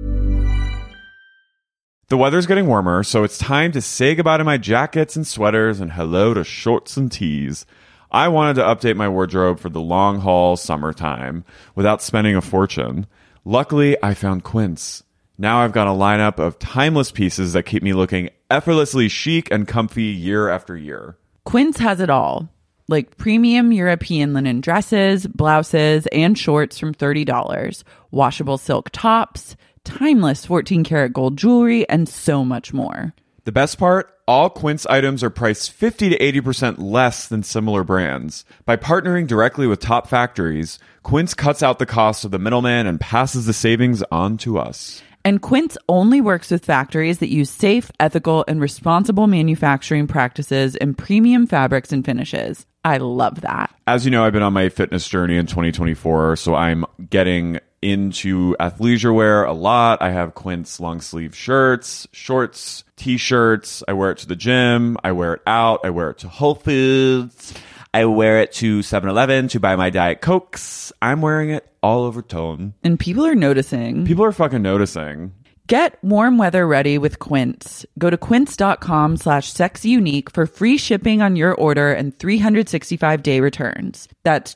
The weather's getting warmer, so it's time to say goodbye to my jackets and sweaters and hello to shorts and tees. I wanted to update my wardrobe for the long haul summertime without spending a fortune. Luckily, I found Quince. Now I've got a lineup of timeless pieces that keep me looking effortlessly chic and comfy year after year. Quince has it all, like premium European linen dresses, blouses, and shorts from $30, washable silk tops, timeless 14-karat gold jewelry, and so much more. The best part? All Quince items are priced 50 to 80% less than similar brands. By partnering directly with top factories, Quince cuts out the cost of the middleman and passes the savings on to us. And Quince only works with factories that use safe, ethical, and responsible manufacturing practices and premium fabrics and finishes. I love that. As you know, I've been on my fitness journey in 2024, so I'm getting into athleisure wear a lot. I have Quince long sleeve shirts, shorts, t-shirts. I wear it to the gym. I wear it out. I wear it to Whole Foods. I wear it to 7-Eleven to buy my Diet Cokes. I'm wearing it all over tone. And people are noticing. People are fucking noticing. Get warm weather ready with Quince. Go to quince.com/sexyunique for free shipping on your order and 365-day returns. That's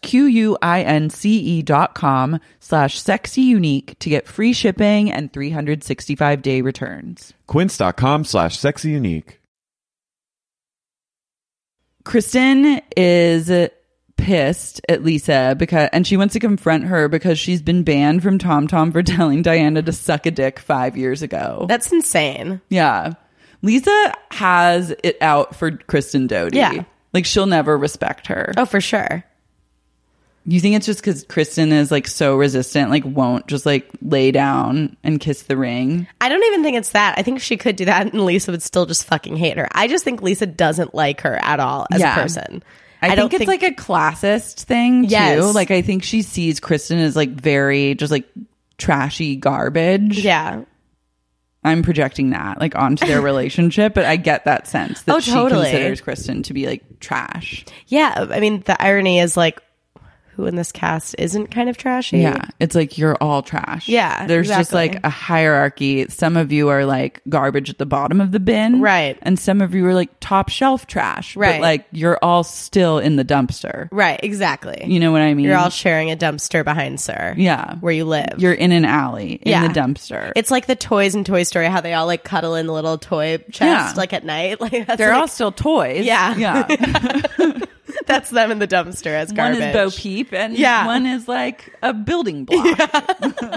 QUINCE.com/sexyunique to get free shipping and 365-day returns. Quince.com/sexyunique. Kristen is pissed at Lisa and she wants to confront her because she's been banned from TomTom for telling Diana to suck a dick 5 years ago. That's insane. Yeah. Lisa has it out for Kristen Doty. Yeah. Like, she'll never respect her. Oh, for sure. You think it's just because Kristen is like so resistant, like won't just like lay down and kiss the ring? I don't even think it's that. I think she could do that and Lisa would still just fucking hate her. I just think Lisa doesn't like her at all as a person. I think it's like a classist thing too. Yes. Like, I think she sees Kristen as like very just like trashy garbage. Yeah. I'm projecting that like onto their relationship, but I get that sense that she considers Kristen to be like trash. Yeah. I mean, the irony is like, who in this cast isn't kind of trashy? Yeah. It's like, you're all trash. Yeah. There's just like a hierarchy. Some of you are like garbage at the bottom of the bin. Right. And some of you are like top shelf trash. Right. But like, you're all still in the dumpster. Right. Exactly. You know what I mean? You're all sharing a dumpster behind Sir. Yeah. Where you live. You're in an alley in the dumpster. It's like the toys in Toy Story, how they all like cuddle in the little toy chest like at night. Like they're all still toys. Yeah. Yeah. That's them in the dumpster as garbage. One is Bo Peep and one is like a building block. Yeah.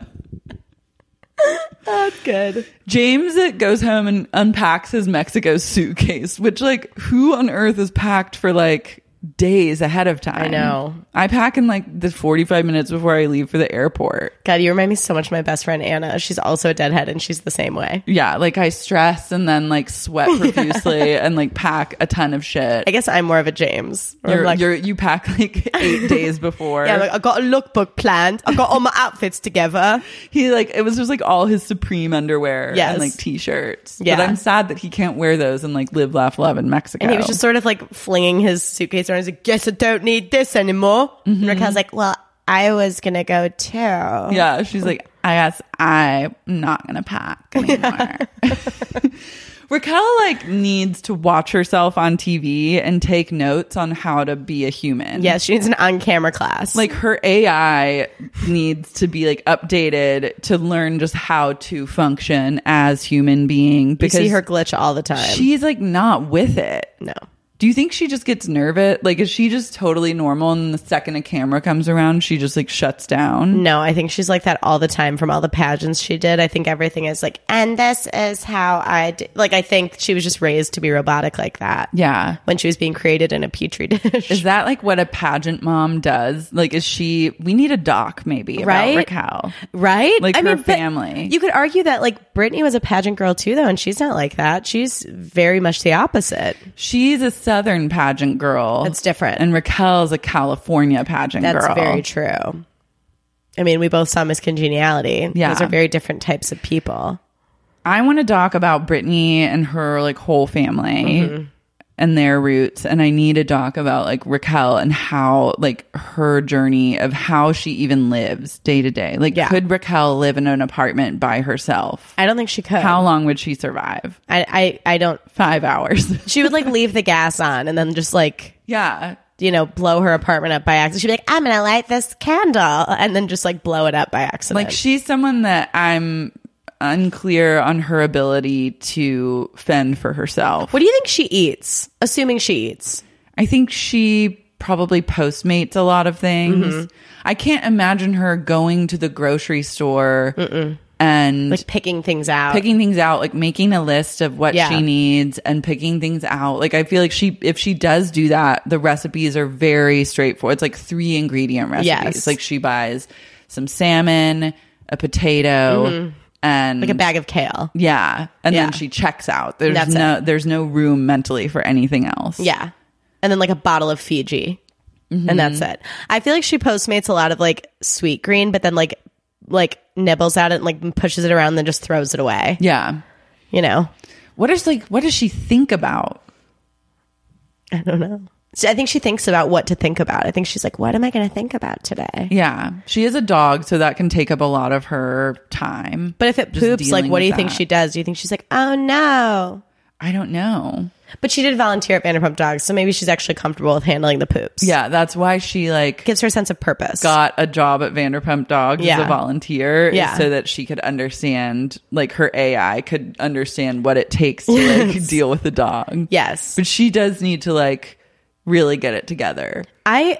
That's good. James goes home and unpacks his Mexico suitcase, which like who on earth is packed for like days ahead of time? I know. I pack in like the 45 minutes before I leave for the airport. God, you remind me so much of my best friend Anna. She's also a deadhead and she's the same way. Yeah, like I stress and then like sweat profusely and like pack a ton of shit. I guess I'm more of a James. You pack like 8 days before. Yeah, like I got a lookbook planned. I got all my outfits together. He like, it was just like all his Supreme underwear and like t-shirts. Yeah. But I'm sad that he can't wear those and like live, laugh, love in Mexico. And he was just sort of like flinging his suitcase around. He's like, guess I don't need this anymore. And Raquel's like, well, I was going to go too. Yeah, she's like, I guess I'm not going to pack anymore. Raquel like needs to watch herself on TV and take notes on how to be a human. Yes, she needs an on-camera class. Like her AI needs to be like updated to learn just how to function as human being. Because you see her glitch all the time. She's like not with it. No. Do you think she just gets nervous? Like, is she just totally normal and the second a camera comes around, she just like shuts down? No, I think she's like that all the time from all the pageants she did. I think everything is like, and this is how I do. Like, I think she was just raised to be robotic like that. Yeah. When she was being created in a petri dish. Is that like what a pageant mom does? Like, we need a doc maybe about Raquel. Right? Like her family. You could argue that like Brittany was a pageant girl too, though, and she's not like that. She's very much the opposite. She's a Southern pageant girl. That's different. And Raquel's a California pageant girl. That's very true. I mean, we both saw Miss Congeniality. Yeah. Those are very different types of people. I want to talk about Brittany and her like whole family and their roots. And I need a doc about like Raquel and how like her journey of how she even lives day to day. Like, could Raquel live in an apartment by herself? I don't think she could. How long would she survive? I don't. 5 hours. She would like leave the gas on and then just like, you know, blow her apartment up by accident. She'd be like, I'm going to light this candle and then just like blow it up by accident. Like, she's someone that I'm unclear on her ability to fend for herself. What do you think she eats? Assuming she eats. I think she probably Postmates a lot of things. I can't imagine her going to the grocery store and like picking things out, like making a list of what she needs and picking things out. Like, I feel like if she does do that, the recipes are very straightforward. It's like 3 ingredient recipes. Yes. Like, she buys some salmon, a potato, and like a bag of kale. Yeah. And then she checks out. There's no room mentally for anything else. Yeah. And then like a bottle of Fiji. And that's it. I feel like she Postmates a lot of like sweet green, but then like nibbles at it and like pushes it around and then just throws it away. Yeah. You know? What does she think about? I don't know. I think she thinks about what to think about. I think she's like, what am I going to think about today? Yeah. She is a dog, so that can take up a lot of her time. But if it poops, like, what do you think she does? Do you think she's like, oh no? I don't know. But she did volunteer at Vanderpump Dogs, so maybe she's actually comfortable with handling the poops. Yeah, that's why she like gives her a sense of purpose. Got a job at Vanderpump Dogs as a volunteer, so that she could understand, like, her AI could understand what it takes to like deal with the dog. Yes, but she does need to like really get it together. I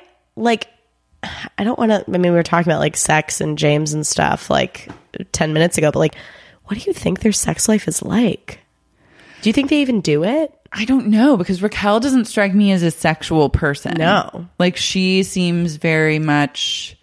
don't want to. I mean, we were talking about like sex and James and stuff like 10 minutes ago, but like, what do you think their sex life is like? Do you think they even do it? I don't know, because Raquel doesn't strike me as a sexual person. No. Like, she seems very much...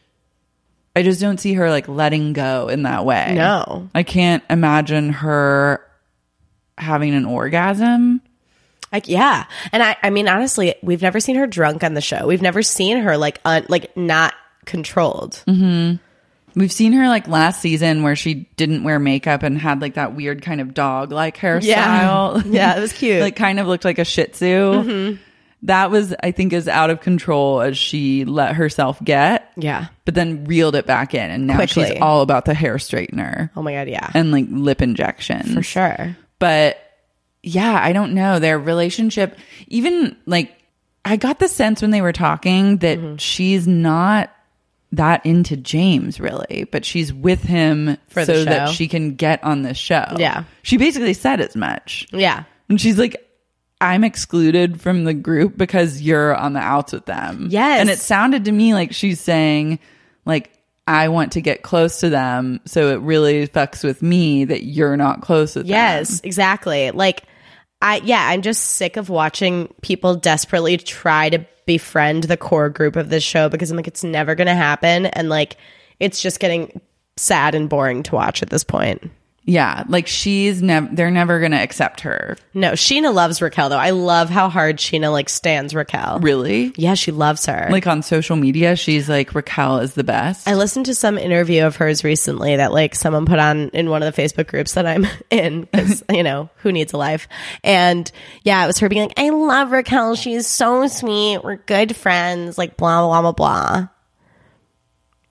I just don't see her, like, letting go in that way. No. I can't imagine her having an orgasm. Like, yeah. And I mean, honestly, we've never seen her drunk on the show. We've never seen her, like, not controlled. We've seen her like last season where she didn't wear makeup and had like that weird kind of dog-like hairstyle. Yeah, it was cute. Like, kind of looked like a Shih Tzu. That was, I think, as out of control as she let herself get. Yeah. But then reeled it back in, and now Quickly. she's all about the hair straightener. Oh my God, yeah. And like lip injections. For sure. But yeah, I don't know. Their relationship, even like, I got the sense when they were talking that she's not that into James really, but she's with him for the so show, that she can get on this show. Yeah. She basically said as much. Yeah. And she's like, I'm excluded from the group because you're on the outs with them. Yes. And it sounded to me like she's saying, like, I want to get close to them, so it really fucks with me that you're not close with them. Yes, exactly. Like, I'm just sick of watching people desperately try to befriend the core group of this show, because I'm like, it's never going to happen. And like, it's just getting sad and boring to watch at this point. Yeah, like they're never going to accept her. No, Sheena loves Raquel though. I love how hard Sheena like stands Raquel. Really? Yeah, she loves her. Like, on social media, she's like, Raquel is the best. I listened to some interview of hers recently that like someone put on in one of the Facebook groups that I'm in, because you know, who needs a life? And yeah, it was her being like, I love Raquel. She's so sweet. We're good friends. Like, blah blah blah blah.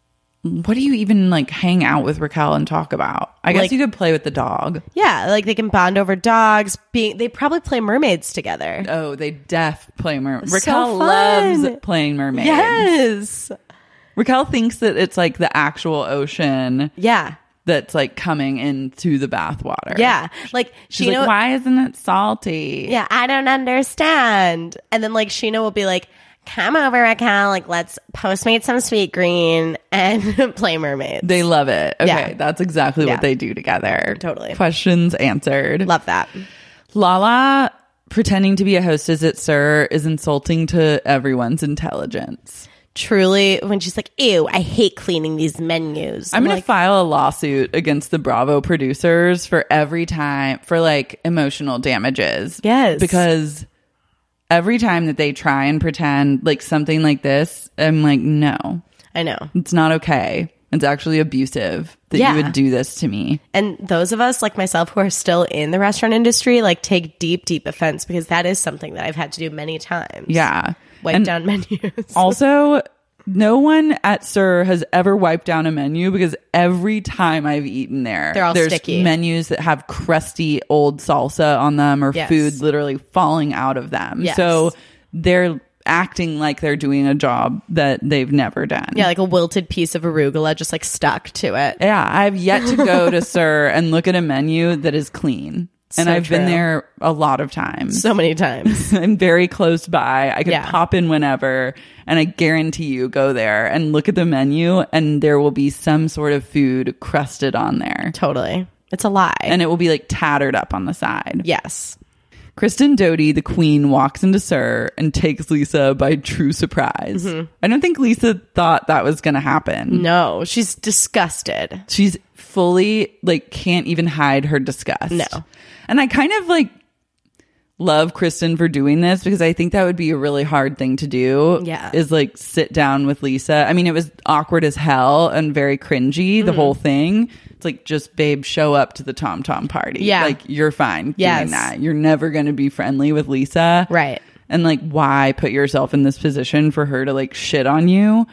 what do you even like hang out with Raquel and talk about? I guess Like- you could play with the dog. Yeah, like they can bond over dogs. They probably play mermaids together. Oh, they play mermaids. So Raquel fun. loves playing mermaids. Yes. Raquel thinks that it's like the actual ocean Yeah. that's like coming into the bathwater. Yeah. Like She's Sheena, like, why isn't it salty? yeah, I don't understand. And then like Sheena will be like, come over, Raquel. Like, let's Postmate some sweet green and play mermaids. They love it. Okay, Yeah. that's exactly Yeah. what they do together. Totally. Questions answered. Love that. Lala pretending to be a hostess at SUR is insulting to everyone's intelligence. Truly, when she's like, ew, I hate cleaning these menus. I'm going like, to file a lawsuit against the Bravo producers for every time for like emotional damages. Yes. Because every time that they try and pretend like something like this, I'm like, no, I know. it's not okay. It's actually abusive that Yeah. you would do this to me. And those of us like myself who are still in the restaurant industry, like take deep, deep offense because that is something that I've had to do many times. Yeah. Wipe And down menus. Also, no one at SUR has ever wiped down a menu because every time I've eaten there, They're all there's sticky. menus that have crusty old salsa on them or Yes. food literally falling out of them. Yes. So they're acting like they're doing a job that they've never done. Yeah, like a wilted piece of arugula just like stuck to it. Yeah, I've yet to go to SUR and look at a menu that is clean. And So I've been true. there a lot of times. So many times. I'm very close by. I could Yeah. pop in whenever, and I guarantee you go there and look at the menu, and there will be some sort of food crusted on there. Totally. It's a lie. And it will be like tattered up on the side. yes. Kristen Doty, the queen, walks into SUR and takes Lisa by true surprise. I don't think Lisa thought that was going to happen. No, she's disgusted. She's fully like can't even hide her disgust. No. And I kind of like love Kristen for doing this because I think that would be a really hard thing to do. Yeah. Is like sit down with Lisa. I mean, it was awkward as hell and very cringy, the whole thing. It's like, just babe, show up to the Tom Tom party. Yeah. Like you're fine Yes. doing that. You're never going to be friendly with Lisa. Right. And like, why put yourself in this position for her to like shit on you?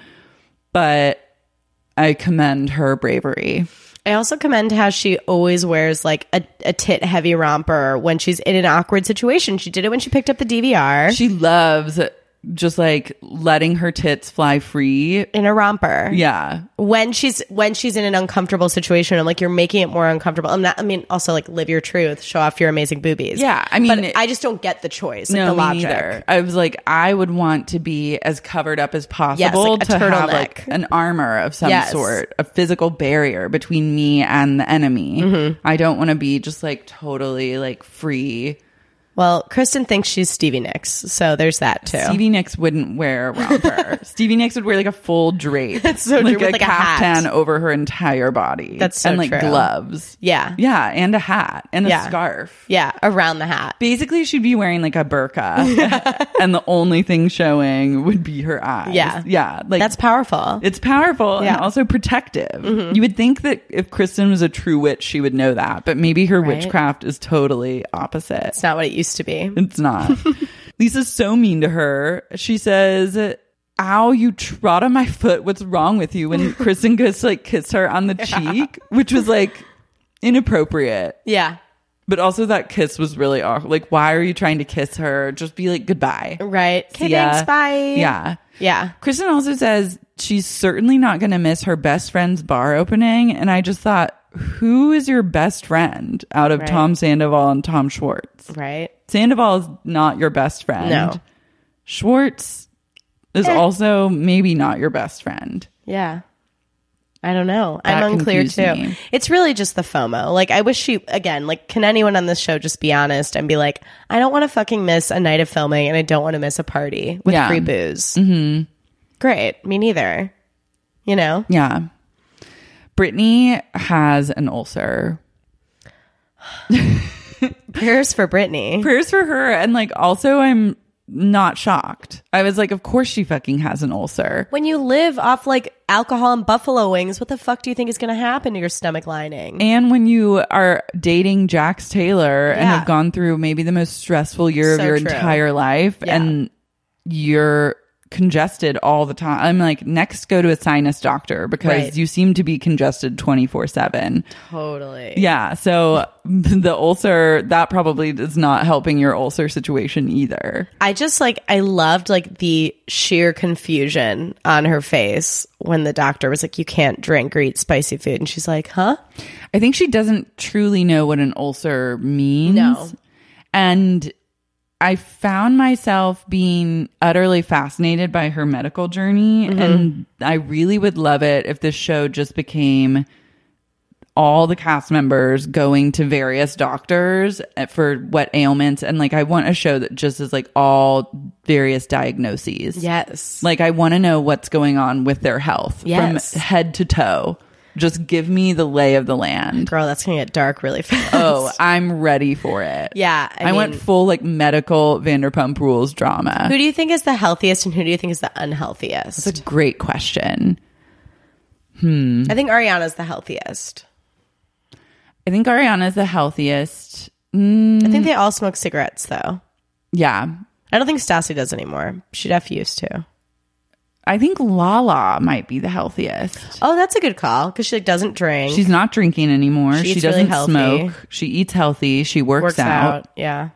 But I commend her bravery. I also commend how she always wears like a tit heavy romper when she's in an awkward situation. She did it when she picked up the DVR She loves just like letting her tits fly free. in a romper. Yeah. When she's in an uncomfortable situation, I'm like, you're making it more uncomfortable. I mean, also like live your truth, show off your amazing boobies. Yeah, I mean, but I just don't get the choice, like No, the me logic. neither. I was like, I would want to be as covered up as possible like a to have turtleneck. like an armor of some Yes. sort, a physical barrier between me and the enemy. Mm-hmm. I don't want to be just like totally like free. Well, Kristen thinks she's Stevie Nicks, so there's that too. Stevie Nicks wouldn't wear a romper. Stevie Nicks would wear like a full drape. That's so true, like with a like a hat. caftan over her entire body. That's so and like true. gloves. Yeah. Yeah, and a hat and a Yeah. scarf. Yeah, around the hat. Basically, she'd be wearing like a burqa, and the only thing showing would be her eyes. Yeah. Yeah. Like That's powerful. it's powerful Yeah. and also protective. You would think that if Kristen was a true witch, she would know that, but maybe her Right. witchcraft is totally opposite. It's not what it used to be. It's not. Lisa's so mean to her. She says, ow, you trod on my foot. What's wrong with you? When Kristen goes to like kiss her on the cheek, which was like inappropriate. Yeah. But also that kiss was really awkward. Like, why are you trying to kiss her? Just be like, goodbye. Right. Okay, See ya. thanks. Bye. Yeah. Yeah. Kristen also says she's certainly not going to miss her best friend's bar opening. And I just thought, who is your best friend out of Right. Tom Sandoval and Tom Schwartz? Right. Sandoval is not your best friend. No. Schwartz is also maybe not your best friend. Yeah. I don't know. That I'm unclear confused too. me. It's really just the FOMO. Like, I wish she, again, like, can anyone on this show just be honest and be like, I don't want to fucking miss a night of filming and I don't want to miss a party with Yeah. free booze. Mm-hmm. Great. Me neither. You know? Yeah. Brittany has an ulcer. Prayers for Brittany. Prayers for her. And like, also, I'm not shocked. I was like, of course she fucking has an ulcer. When you live off like alcohol and buffalo wings, what the fuck do you think is going to happen to your stomach lining? And when you are dating Jax Taylor and Yeah. have gone through maybe the most stressful year of So your true. entire life, Yeah. and you're congested all the time. I'm like, next go to a sinus doctor because you seem to be congested 24/7. Totally. Yeah. So the ulcer, that probably is not helping your ulcer situation either. I just I loved the sheer confusion on her face when the doctor was like, you can't drink or eat spicy food. And she's like, huh? I think she doesn't truly know what an ulcer means. No. And I found myself being utterly fascinated by her medical journey. And I really would love it if this show just became all the cast members going to various doctors for what ailments. And I want a show that just is all various diagnoses. Yes. I want to know what's going on with their health from head to toe. Just give me the lay of the land. Girl, that's going to get dark really fast. Oh, I'm ready for it. Yeah. I went full medical Vanderpump Rules drama. Who do you think is the healthiest and who do you think is the unhealthiest? That's a great question. I think Ariana's the healthiest. I think Ariana's the healthiest. I think they all smoke cigarettes, though. Yeah. I don't think Stassi does anymore. She definitely used to. I think Lala might be the healthiest. Oh, that's a good call because she doesn't drink. She's not drinking anymore. She She eats doesn't really smoke. She eats healthy. She works out. Yeah.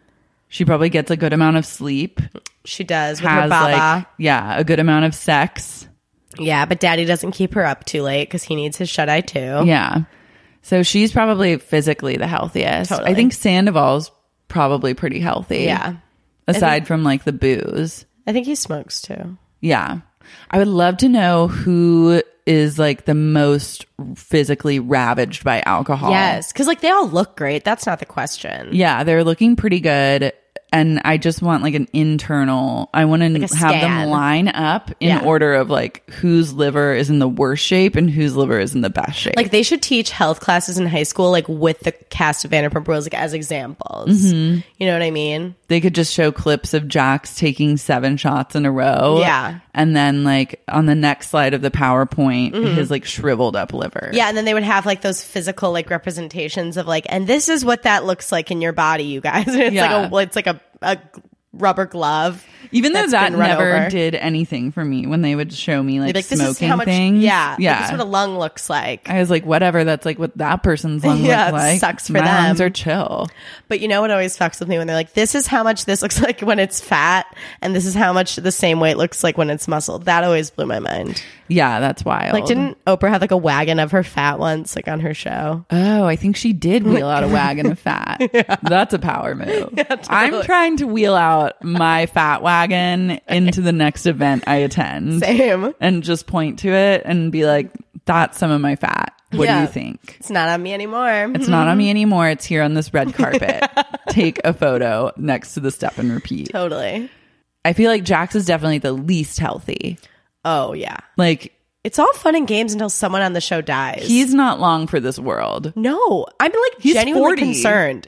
She probably gets a good amount of sleep. She does with her baba. A good amount of sex. Yeah, but daddy doesn't keep her up too late because he needs his shut-eye too. Yeah. So she's probably physically the healthiest. Totally. I think Sandoval's probably pretty healthy. Yeah. Aside from the booze. I think he smokes too. Yeah. I would love to know who is the most physically ravaged by alcohol. Yes, because they all look great. That's not the question. Yeah, they're looking pretty good. And I just want an internal, I want to have them line up in order of whose liver is in the worst shape and whose liver is in the best shape. They should teach health classes in high school with the cast of Vanderpump Rules as examples. You know what I mean? They could just show clips of Jax taking 7 shots in a row. Yeah. And then on the next slide of the PowerPoint, his shriveled up liver. Yeah, and then they would have those physical representations of and this is what that looks like in your body, you guys. It's it's a rubber glove. Even though that never did anything for me when they would show me smoking things. Yeah. This is what a lung looks like. I was like, whatever, that's what that person's lung looks like. It sucks for My them. lungs are chill. But you know what always fucks with me when they're this is how much this looks like when it's fat and this is how much the same weight looks like when it's muscle. That always blew my mind. Yeah, that's wild. Didn't Oprah have a wagon of her fat once on her show? Oh, I think she did wheel out a wagon of fat. That's a power move. Yeah, totally. I'm trying to wheel out my fat wagon into the next event I attend. Same. And just point to it and be like, that's some of my fat. What do you think? It's not on me anymore. It's not on me anymore. It's here on this red carpet. Take a photo next to the step and repeat. Totally. I feel like Jax is definitely the least healthy. Oh, yeah. It's all fun and games until someone on the show dies. He's not long for this world. No. I'm he's genuinely 40. concerned.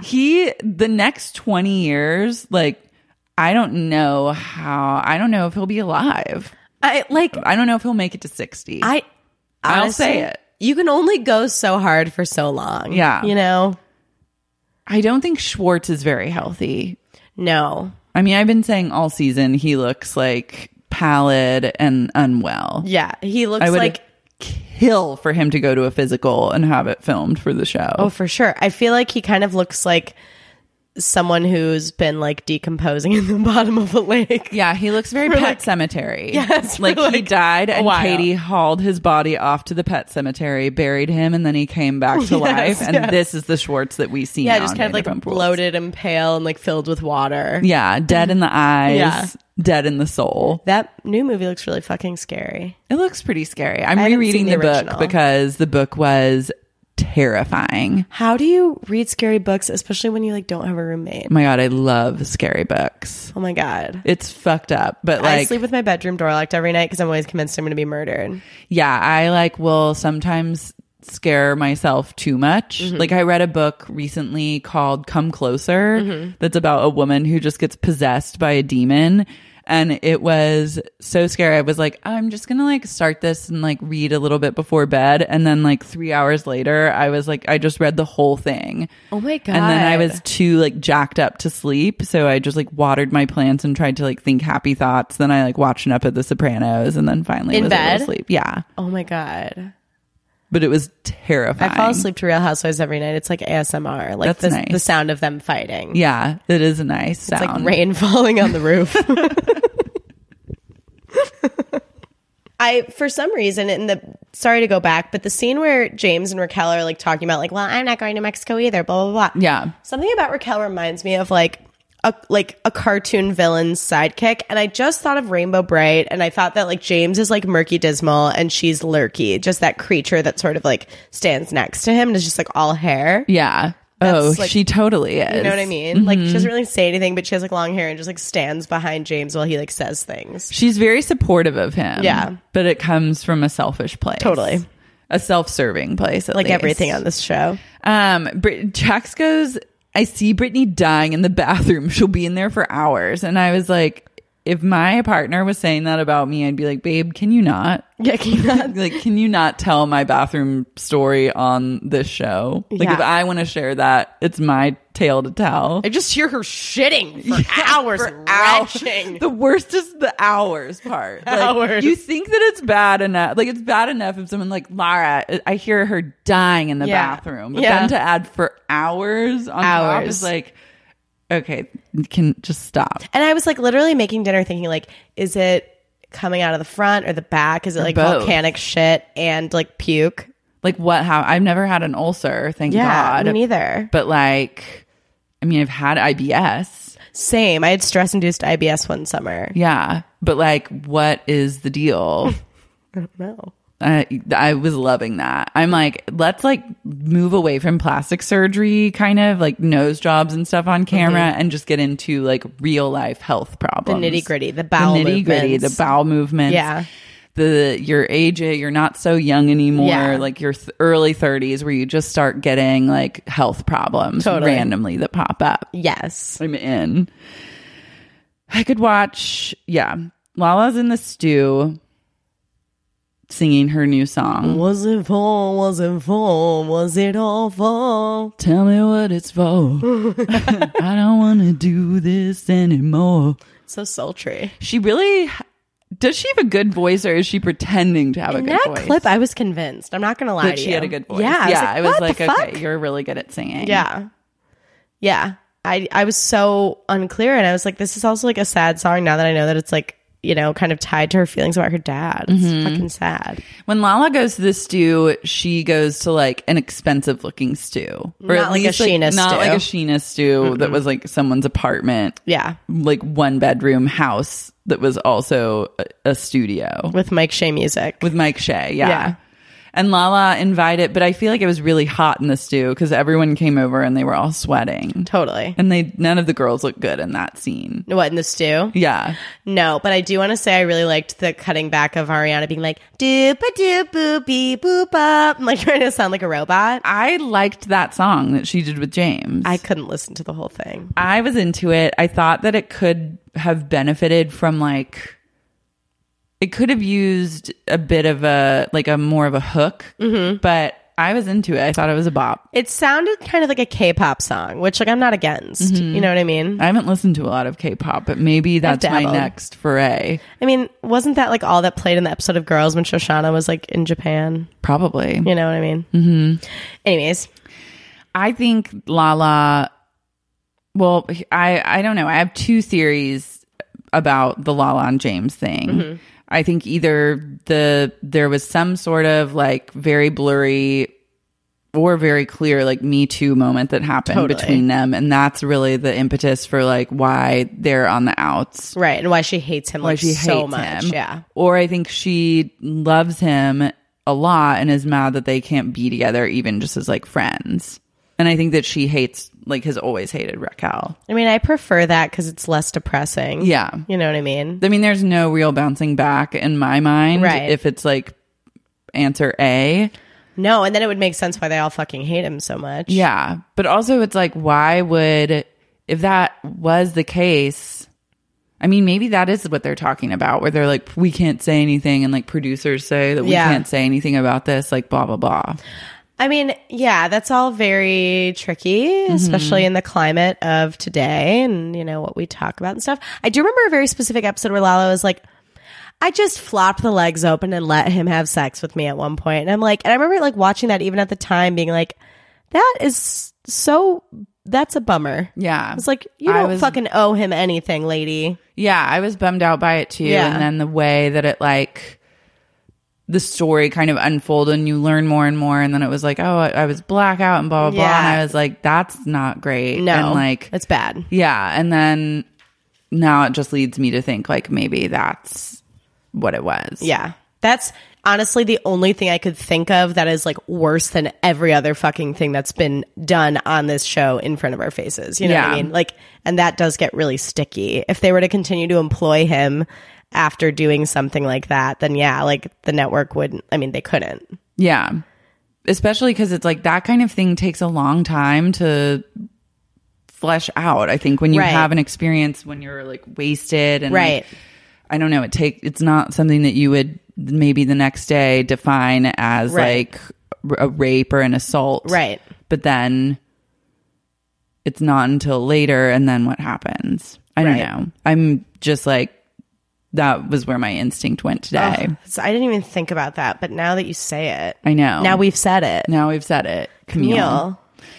The next 20 years, I don't know if he'll be alive. I don't know if he'll make it to 60. I'll say it. You can only go so hard for so long. Yeah. You know? I don't think Schwartz is very healthy. No. I mean, I've been saying all season he looks pallid and unwell. Yeah. He looks kill for him to go to a physical and have it filmed for the show. Oh, for sure. I feel like he kind of looks like someone who's been decomposing in the bottom of a lake. Yeah, he looks very Pet Cemetery. Yes, he died and Katie hauled his body off to the Pet Cemetery, buried him, and then he came back to life. And this is the Schwartz that we see now. Yeah, just kind of bloated and pale and filled with water. Yeah, dead in the eyes. Yeah. Dead in the soul. That new movie looks really fucking scary. It looks pretty scary. I'm rereading the book because the book was terrifying. How do you read scary books, especially when you don't have a roommate? Oh my god, I love scary books. Oh my god, it's fucked up. But I sleep with my bedroom door locked every night because I'm always convinced I'm going to be murdered. Yeah, I will sometimes scare myself too much. I read a book recently called Come Closer that's about a woman who just gets possessed by a demon. And it was so scary. I was like, I'm just going to like start this and like read a little bit before bed. And then like 3 hours later, I was like, I just read the whole thing. Oh my God. And then I was too like jacked up to sleep. So I just like watered my plants and tried to like think happy thoughts. Then I like watched an up of The Sopranos and then finally was able to sleep. Yeah. Oh my God. But it was terrifying. I fall asleep to Real Housewives every night. It's like ASMR. Like That's nice. The sound of them fighting. Yeah, it is a nice sound. It's like rain falling on the roof. For some reason, sorry to go back, but the scene where James and Raquel are like talking about like, well, I'm not going to Mexico either, blah, blah, blah. Yeah. Something about Raquel reminds me of like a cartoon villain's sidekick. And I just thought of Rainbow Bright, and I thought that like James is like Murky Dismal and she's Lurky, just that creature that sort of like stands next to him and is just like all hair. Yeah. That's, like, she totally is. You know what I mean? Mm-hmm. Like, she doesn't really say anything, but she has like long hair and just like stands behind James while he like says things. She's very supportive of him. Yeah. But it comes from a selfish place. Totally. A self-serving place, at like least. everything on this show. Jax goes, I see Brittany dying in the bathroom. She'll be in there for hours. And I was like, if my partner was saying that about me, I'd be like, babe, can you not? Yeah, can you not? Like, can you not tell my bathroom story on this show? Like, Yeah. if I want to share that, it's my tale to tell. I just hear her shitting for hours, retching. The worst is the hours part. Like, Hours. you think that it's bad enough. Like, it's bad enough if someone like Lara, I hear her dying in the Yeah. bathroom. But Yeah. then to add for hours on top is like, okay, can just stop. And I was like literally making dinner thinking like, is it coming out of the front or the back? Is it like both. volcanic shit and like puke? Like how I've never had an ulcer, thank God. Me neither. But like, I mean, I've had IBS. Same. I had stress-induced IBS one summer. Yeah. But like, what is the deal? I don't know. I was loving that. I'm like, let's like move away from plastic surgery, kind of like nose jobs and stuff on camera, and just get into like real life health problems. The nitty-gritty, the bowel movements. the bowel movements. Yeah. Your age, you're not so young anymore, Yeah. like your early 30s where you just start getting like health problems randomly that pop up. Yes. I'm in. I could watch, Lala's in the stew singing her new song. Was it for? Was it for? Was it all for? Tell me what it's for. I don't want to do this anymore. So sultry. She really... Does she have a good voice, or is she pretending to have a good voice? In that clip, I was convinced. I'm not going to lie that to she you. had a good voice. Yeah. I was like, what the okay, fuck? you're really good at singing. Yeah. Yeah. I was so unclear, and I was like, this is also like a sad song now that I know that it's like, you know, kind of tied to her feelings about her dad. It's fucking sad. When Lala goes to the stew, she goes to like an expensive looking stew. Or Not at like a least Sheena not stew. like a Sheena stew that was like someone's apartment. Yeah. Like 1-bedroom house that was also a studio. With Mike Shea music. With Mike Shea, yeah. Yeah. And Lala invited, but I feel like it was really hot in the stew because everyone came over and they were all sweating. Totally. And none of the girls looked good in that scene. What, in the stew? Yeah. No, but I do want to say I really liked the cutting back of Ariana being like, doop a doop boop beep boop up. I'm like trying to sound like a robot. I liked that song that she did with James. I couldn't listen to the whole thing. I was into it. I thought that it could have benefited from like, it could have used a bit of a more of a hook, but I was into it. I thought it was a bop. It sounded kind of like a K-pop song, which like I'm not against. You know what I mean? I haven't listened to a lot of K-pop, but maybe that's my dabbled. next foray. I mean, wasn't that like all that played in the episode of Girls when Shoshana was like in Japan? Probably. You know what I mean? Mm-hmm. Anyways. I think Lala, well, I don't know. I have two theories about the Lala and James thing. I think either there was some sort of like very blurry or very clear like Me Too moment that happened between them, and that's really the impetus for like why they're on the outs, Right, and why she hates him like so hates much. him. Yeah. Or I think she loves him a lot and is mad that they can't be together even just as like friends. And I think that she hates, like, has always hated Raquel. I mean, I prefer that because it's less depressing. Yeah. You know what I mean? I mean, there's no real bouncing back in my mind. Right. If it's like answer A. No, and then it would make sense why they all fucking hate him so much. Yeah. But also it's like, why would, if that was the case, I mean, maybe that is what they're talking about, where they're like, we can't say anything, and like producers say that we can't say anything about this, like blah, blah, blah. I mean, yeah, that's all very tricky, especially in the climate of today and, you know, what we talk about and stuff. I do remember a very specific episode where Lala was like, I just flopped the legs open and let him have sex with me at one point. And I'm like, and I remember like watching that even at the time being like, that's a bummer. Yeah. It's like, you don't fucking owe him anything, lady. Yeah, I was bummed out by it too. Yeah. And then the way that it like, the story kind of unfolded and you learn more and more. And then it was like, oh, I was blackout and blah, blah, blah. And I was like, that's not great. No, and like, it's bad. Yeah. And then now it just leads me to think like maybe that's what it was. Yeah. That's honestly the only thing I could think of that is like worse than every other fucking thing that's been done on this show in front of our faces. You know what I mean? Like, and that does get really sticky. If they were to continue to employ him after doing something like that, then yeah, like the network wouldn't, I mean, they couldn't. Yeah. Especially because it's like that kind of thing takes a long time to flesh out. I think when you have an experience when you're like wasted and like, I don't know, it's not something that you would maybe the next day define as like a rape or an assault. Right. But then it's not until later, and then what happens? I don't know. I'm just like, that was where my instinct went today. So I didn't even think about that, but now that you say it, I know. Now we've said it. Camille.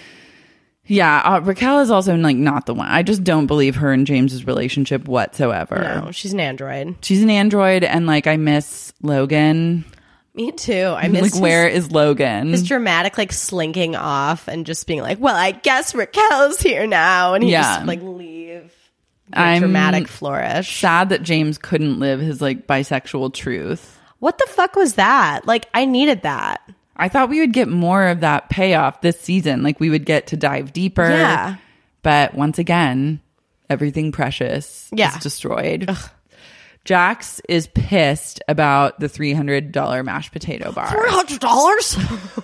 Yeah, Raquel is also like not the one. I just don't believe her and James's relationship whatsoever. No, she's an android. She's an android, and like I miss Logan. Me too. I miss like where is Logan? His dramatic like slinking off and just being like, well, I guess Raquel's here now, and he just like leave. I'm dramatic flourish. Sad that James couldn't live his like bisexual truth. What the fuck was that? Like, I needed that. I thought we would get more of that payoff this season. Like we would get to dive deeper. Yeah. But once again, everything precious is destroyed. Ugh. Jax is pissed about the $300 mashed potato bar. $300?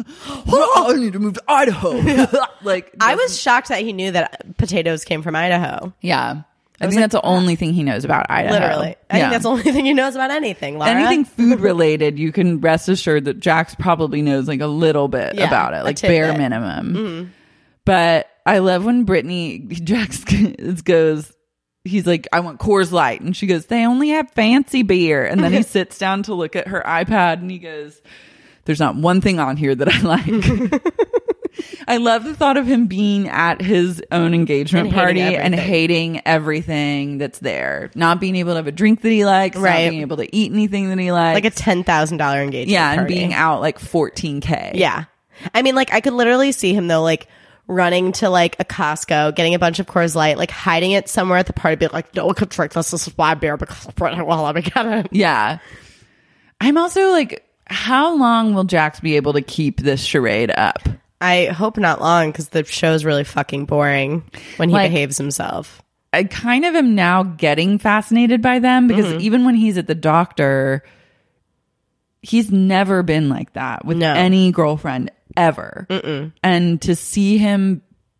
I need to move to Idaho. Like I was shocked that he knew that potatoes came from Idaho. Yeah. I think that's the only thing he knows about Idaho. Literally. I think that's the only thing he knows about anything, Laura. Anything food related, you can rest assured that Jax probably knows like a little bit about it, like bare minimum. Mm-hmm. But I love when Jax goes, he's like, I want Coors Light. And she goes, they only have fancy beer. And then he sits down to look at her iPad and he goes, there's not one thing on here that I like. I love the thought of him being at his own engagement party and hating everything that's there. Not being able to have a drink that he likes, not being able to eat anything that he likes. Like a $10,000 engagement party. And party. being out like $14K. Yeah. I mean, like, I could literally see him, though, like, running to, like, a Costco, getting a bunch of Coors Light, like, hiding it somewhere at the party, being like, no one could drink this. This is my beer because, well, let me get it. Yeah. I'm also like, how long will Jax be able to keep this charade up? I hope not long, because the show's really fucking boring when he behaves himself. I kind of am now getting fascinated by them, because even when he's at the doctor, he's never been like that with any girlfriend ever. And to see him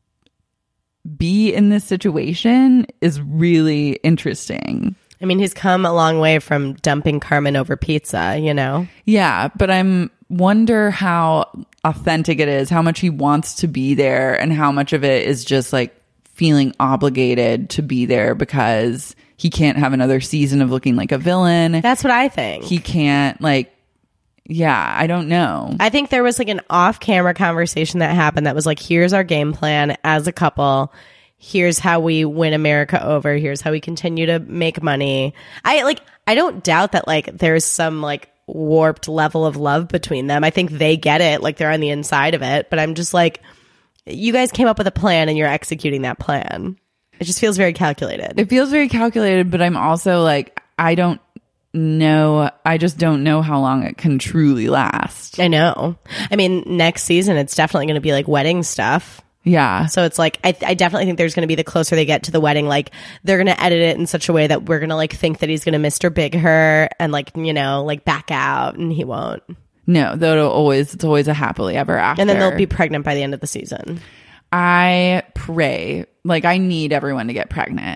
be in this situation is really interesting. I mean, he's come a long way from dumping Carmen over pizza, you know? Yeah, but I'm wonder how authentic it is, how much he wants to be there, and how much of it is just like feeling obligated to be there because he can't have another season of looking like a villain. That's what I think. He can't I don't know. I think there was like an off-camera conversation that happened that was like, here's our game plan as a couple. Here's how we win America over. Here's how we continue to make money. I don't doubt that like there's some like warped level of love between them. I think they get it, like they're on the inside of it, but I'm just like, you guys came up with a plan and you're executing that plan. It just feels very calculated. It feels very calculated, but I'm also like, I don't know. I just don't know how long it can truly last. I know. I mean, next season, it's definitely going to be like wedding stuff. Yeah. So it's like, I definitely think there's going to be, the closer they get to the wedding, like they're going to edit it in such a way that we're going to like think that he's going to Mr. Big her and like, you know, like back out, and he won't. No, though it's always a happily ever after. And then they'll be pregnant by the end of the season. I pray. Like, I need everyone to get pregnant.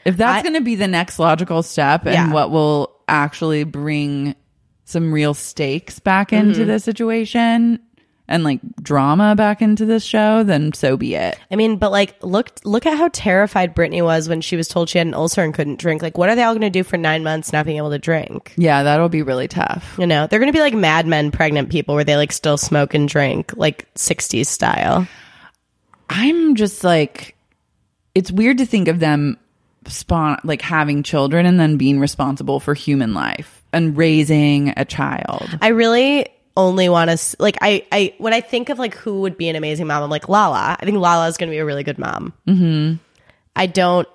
If that's going to be the next logical step and what will actually bring some real stakes back into the situation and like drama back into this show, then so be it. I mean, but like, look at how terrified Brittany was when she was told she had an ulcer and couldn't drink. Like, what are they all going to do for 9 months not being able to drink? Yeah, that'll be really tough. You know, they're going to be like Mad Men pregnant people where they like still smoke and drink, like 60s style. I'm just like, it's weird to think of them like having children and then being responsible for human life and raising a child. I really only want to like I when I think of like who would be an amazing mom, I'm like Lala. I think Lala is going to be a really good mom. Mm-hmm. I don't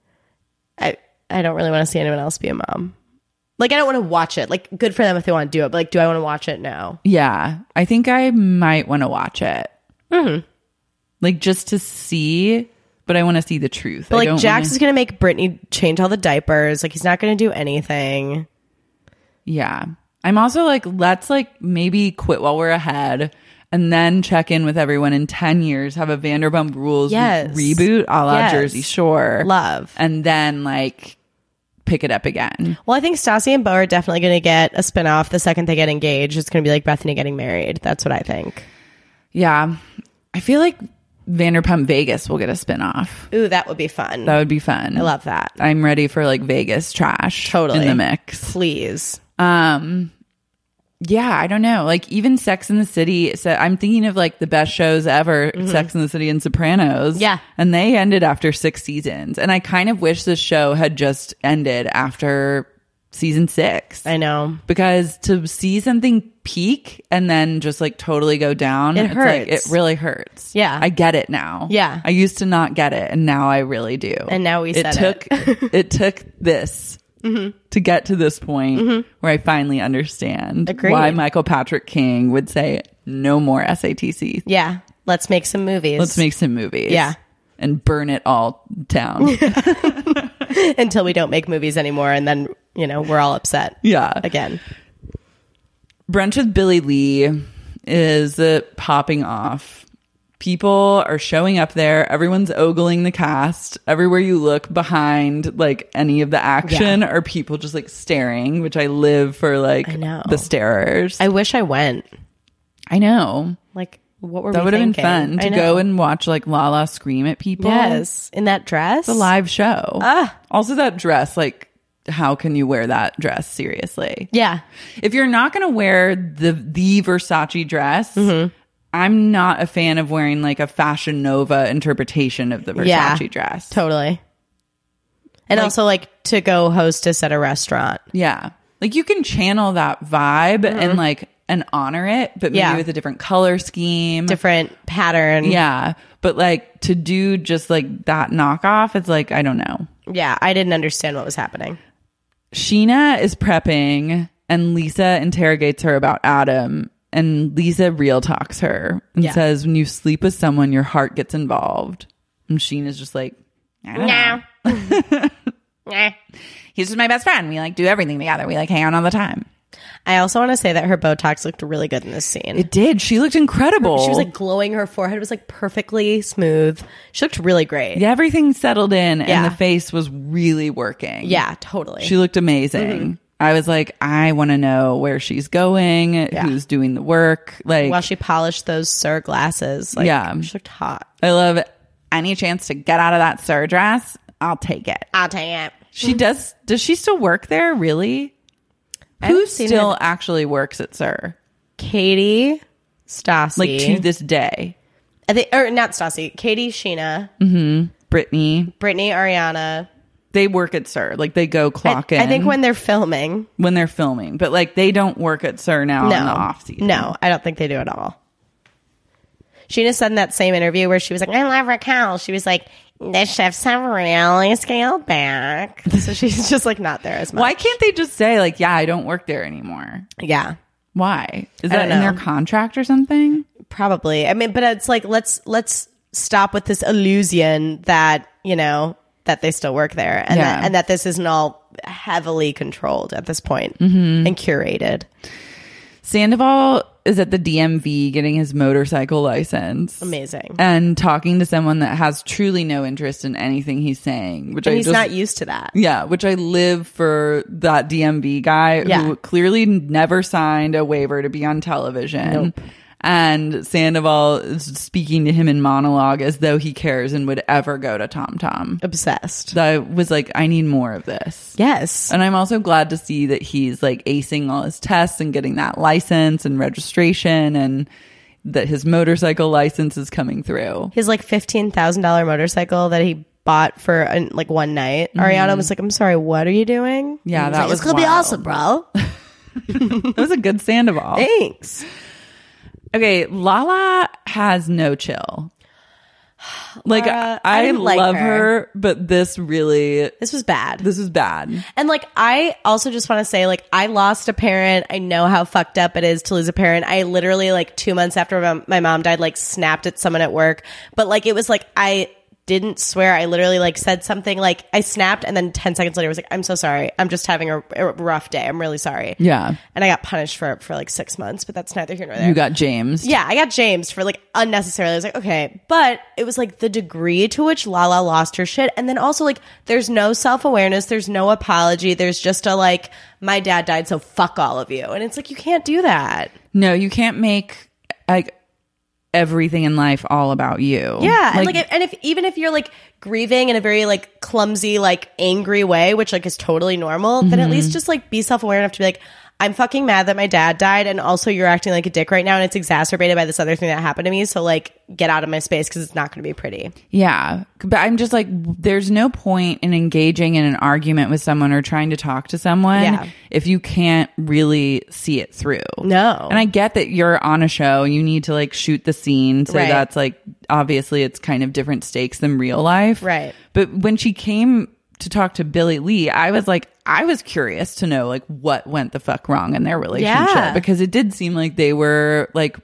really want to see anyone else be a mom. Like, I don't want to watch it. Like, good for them if they want to do it, but like, do I want to watch it? No. Yeah, I think I might want to watch it. Mm-hmm. Like, just to see, but I want to see the truth. But like, Jax is going to make Brittany change all the diapers. Like, he's not going to do anything. Yeah. I'm also like, let's like maybe quit while we're ahead and then check in with everyone in 10 years, have a Vanderpump Rules reboot a la Jersey Shore. Love. And then like pick it up again. Well, I think Stassi and Beau are definitely going to get a spinoff the second they get engaged. It's going to be like Bethany getting married. That's what I think. Yeah. I feel like Vanderpump Vegas will get a spinoff. Ooh, that would be fun. That would be fun. I love that. I'm ready for like Vegas trash in the mix. Please. Yeah, I don't know. Like even Sex and the City. So I'm thinking of like the best shows ever, Sex and the City and Sopranos. Yeah. And they ended after 6 seasons. And I kind of wish this show had just ended after season 6. I know. Because to see something peak and then just like totally go down, it hurts. Like, it really hurts. Yeah. I get it now. Yeah. I used to not get it and now I really do. And now it took this. Mm-hmm. To get to this point where I finally understand why Michael Patrick King would say no more SATC. Yeah. Let's make some movies. Yeah. And burn it all down. Until we don't make movies anymore. And then, you know, we're all upset. Yeah. Again. Brunch with Billie Lee is popping off. People are showing up there. Everyone's ogling the cast. Everywhere you look behind like any of the action are people just like staring, which I live for like the starers. I wish I went. I know. Like what were that we would have been thinking? fun to go and watch like Lala scream at people. Yes. In that dress. The live show. Also that dress, like how can you wear that dress seriously? Yeah. If you're not going to wear the Versace dress, I'm not a fan of wearing like a Fashion Nova interpretation of the Versace dress. Totally. And like, also like to go hostess at a restaurant. Yeah. Like you can channel that vibe and honor it, but maybe with a different color scheme. Different pattern. Yeah. But like to do just like that knockoff, it's like, I don't know. Yeah. I didn't understand what was happening. Sheena is prepping and Lisa interrogates her about Adam. And Lisa real talks her and says, when you sleep with someone, your heart gets involved. And Sheena's just like, I don't know. He's just my best friend. We like do everything together. We like hang out all the time. I also want to say that her Botox looked really good in this scene. It did. She looked incredible. She was like glowing. Her forehead was like perfectly smooth. She looked really great. Yeah, everything settled in and the face was really working. Yeah, totally. She looked amazing. I was like, I want to know where she's going, who's doing the work. Like while she polished those Sir glasses. Like, she looked hot. I love any chance to get out of that Sir dress. I'll take it. She does. Does she still work there? Really? Who still actually works at Sir? Katie, Stassi. Like to this day. I think, or not Stassi. Katie, Sheena. Brittany, Ariana. They work at Sir. Like they go clock in. I think when they're filming. But like they don't work at Sir now in the off season. No, I don't think they do at all. Sheena said in that same interview where she was like, I love Raquel. She was like, the chefs have really scaled back. So she's just like not there as much. Why can't they just say like, yeah, I don't work there anymore? Yeah. Why? Is that in their contract or something? Probably. I mean, but it's like, let's stop with this illusion that, you know, that they still work there and that this isn't all heavily controlled at this point and curated. Sandoval is at the DMV getting his motorcycle license. Amazing. And talking to someone that has truly no interest in anything he's saying, which he's not used to that. Yeah, which I live for that DMV guy who clearly never signed a waiver to be on television. Nope. And Sandoval is speaking to him in monologue as though he cares and would ever go to TomTom. Obsessed. I was like, I need more of this. Yes. And I'm also glad to see that he's like acing all his tests and getting that license and registration, and that his motorcycle license is coming through. His like $15,000 motorcycle that he bought for like one night. Ariana was like, I'm sorry, what are you doing? Yeah, that was it's gonna be awesome, bro. That was a good Sandoval. Thanks. Okay, Lala has no chill. Like, Laura, I didn't like love her, but this was bad. This was bad. And like, I also just want to say, like, I lost a parent. I know how fucked up it is to lose a parent. I literally, like, 2 months after my mom died, like, snapped at someone at work. But like, it was like, I didn't swear. I literally like said something, like I snapped, and then 10 seconds later was like, I'm so sorry. I'm just having a rough day. I'm really sorry. Yeah. And I got punished for like 6 months, but that's neither here nor there. You got James. Yeah, I got James for like unnecessarily. I was like, okay. But it was like the degree to which Lala lost her shit. And then also like, there's no self-awareness. There's no apology. There's just a like, my dad died, so fuck all of you. And it's like, you can't do that. No, you can't make like everything in life all about you. Yeah. And like, and even if you're like grieving in a very like clumsy, like angry way, which like is totally normal, then at least just like be self-aware enough to be like, I'm fucking mad that my dad died, and also you're acting like a dick right now, and it's exacerbated by this other thing that happened to me, so like get out of my space because it's not going to be pretty. Yeah. But I'm just like, there's no point in engaging in an argument with someone or trying to talk to someone if you can't really see it through. No. And I get that you're on a show, you need to like shoot the scene, so that's like, obviously it's kind of different stakes than real life. Right. But when she came to talk to Billy Lee, I was curious to know like what went the fuck wrong in their relationship, because it did seem like they were like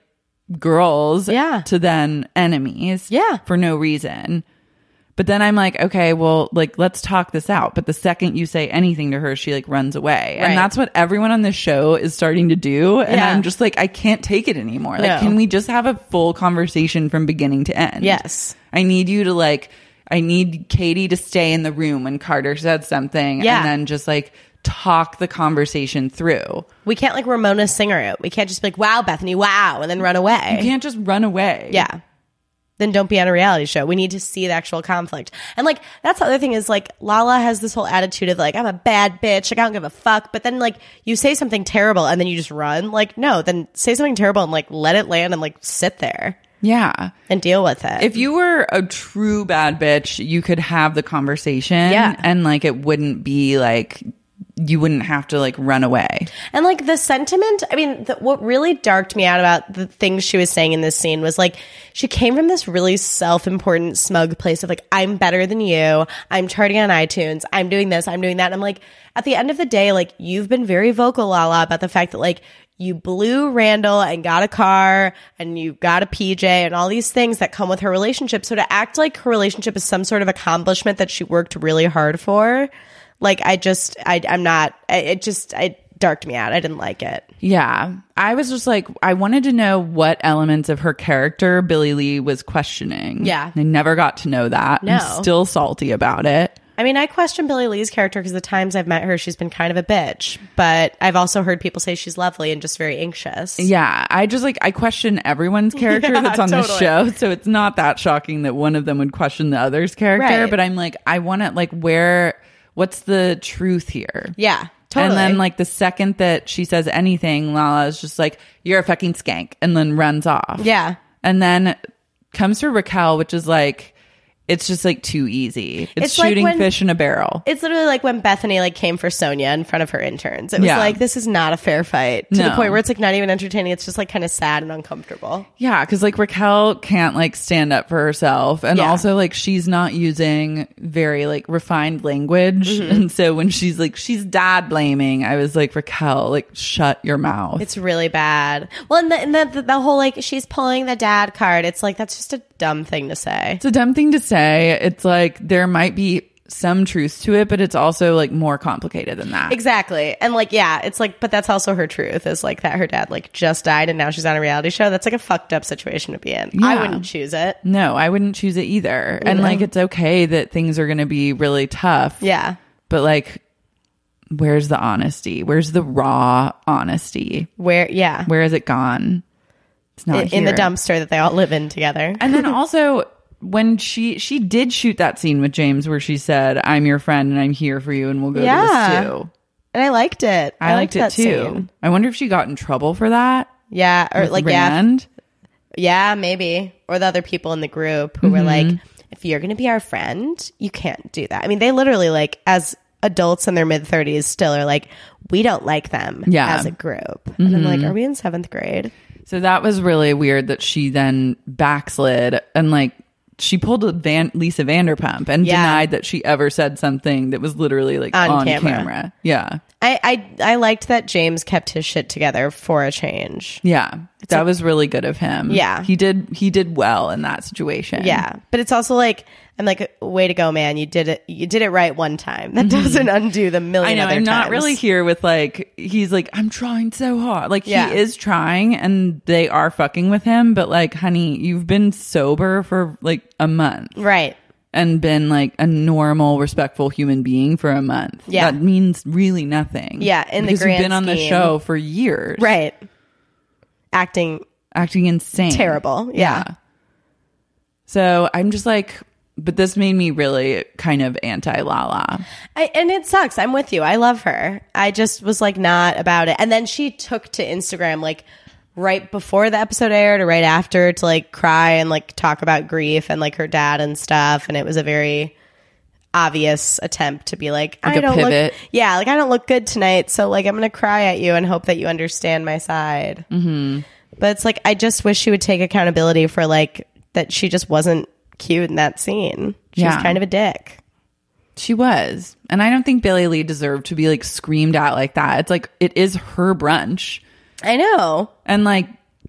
girls to then enemies for no reason. But then I'm like, okay, well, like, let's talk this out. But the second you say anything to her, she like runs away. And that's what everyone on this show is starting to do. And I'm just like, I can't take it anymore. Like, can we just have a full conversation from beginning to end? Yes. I need you to like, I need Katie to stay in the room when Carter said something and then just like talk the conversation through. We can't like Ramona Singer it. We can't just be like, wow, Bethany, wow, and then run away. You can't just run away. Yeah. Then don't be on a reality show. We need to see the actual conflict. And like, that's the other thing is like, Lala has this whole attitude of like, I'm a bad bitch. Like, I don't give a fuck. But then like, you say something terrible and then you just run. Like, no, then say something terrible and like, let it land and like, sit there. Yeah. And deal with it. If you were a true bad bitch, you could have the conversation. Yeah. And like, it wouldn't be like, you wouldn't have to like run away. And like the sentiment, I mean, what really darked me out about the things she was saying in this scene was like, she came from this really self-important, smug place of like, I'm better than you. I'm charting on iTunes. I'm doing this. I'm doing that. And I'm like, at the end of the day, like, you've been very vocal, Lala, about the fact that like, you blew Randall and got a car and you got a PJ and all these things that come with her relationship. So to act like her relationship is some sort of accomplishment that she worked really hard for, like, it darked me out. I didn't like it. Yeah. I was just like, I wanted to know what elements of her character Billy Lee was questioning. Yeah. I never got to know that. No. I'm still salty about it. I mean, I question Billy Lee's character because the times I've met her, she's been kind of a bitch. But I've also heard people say she's lovely and just very anxious. Yeah. I just like, I question everyone's character that's on this show. So it's not that shocking that one of them would question the other's character. Right. But I'm like, I want to like, what's the truth here? Yeah. Totally. And then like the second that she says anything, Lala is just like, you're a fucking skank, and then runs off. Yeah. And then comes for Raquel, which is like, it's just like too easy. It's shooting like fish in a barrel. It's literally like when Bethany like came for Sonia in front of her interns. It was like, this is not a fair fight, to the point where it's like not even entertaining. It's just like kind of sad and uncomfortable. Yeah, because like Raquel can't like stand up for herself, and also like she's not using very like refined language. And so when she's like, she's dad blaming, I was like, Raquel, like, shut your mouth. It's really bad. Well, and the whole like, she's pulling the dad card. It's like, that's just a dumb thing to say. It's a dumb thing to say. It's like, there might be some truth to it, but it's also like more complicated than that. Exactly. And like, yeah, it's like, but that's also her truth, is like that her dad like just died and now she's on a reality show. That's like a fucked up situation to be in. Yeah. I wouldn't choose it. No, I wouldn't choose it either. And like, it's okay that things are going to be really tough. Yeah. But like, where's the honesty? Where's the raw honesty? Where has it gone? It's not in the here. dumpster that they all live in together. And then also, when she did shoot that scene with James where she said, "I'm your friend and I'm here for you and we'll go to the stew." And I liked it. I liked it too. Scene. I wonder if she got in trouble for that. Yeah, or with like Rand. Yeah, maybe. Or the other people in the group who were like, if you're going to be our friend, you can't do that. I mean, they literally like, as adults in their mid-30s still are like, we don't like them as a group. And I'm like, are we in 7th grade? So that was really weird that she then backslid and like she pulled a Lisa Vanderpump and denied that she ever said something that was literally like on camera. Yeah. I liked that James kept his shit together for a change. Yeah. That was really good of him. Yeah. He did well in that situation. Yeah. But it's also like, I'm like, way to go, man. You did it right one time. That doesn't undo the million other I'm times. not really here with like, he's like, I'm trying so hard. Like he is trying and they are fucking with him. But like, honey, you've been sober for like a month. Right. And been like a normal, respectful human being for a month. Yeah. That means really nothing. Yeah. In because the grand you've been on the scheme. show for years. Right. Acting insane. Terrible. Yeah. So I'm just like, but this made me really kind of anti-Lala. And it sucks. I'm with you. I love her. I just was like not about it. And then she took to Instagram like right before the episode aired or right after to like cry and like talk about grief and like her dad and stuff. And it was a very obvious attempt to be like I don't pivot. I don't look good tonight. So like I'm going to cry at you and hope that you understand my side. Mm-hmm. But it's like, I just wish she would take accountability for like that she just wasn't cute in that scene. She was kind of a dick. She was. And I don't think Billie Lee deserved to be like screamed at like that. It's like, it is her brunch. I know. And like,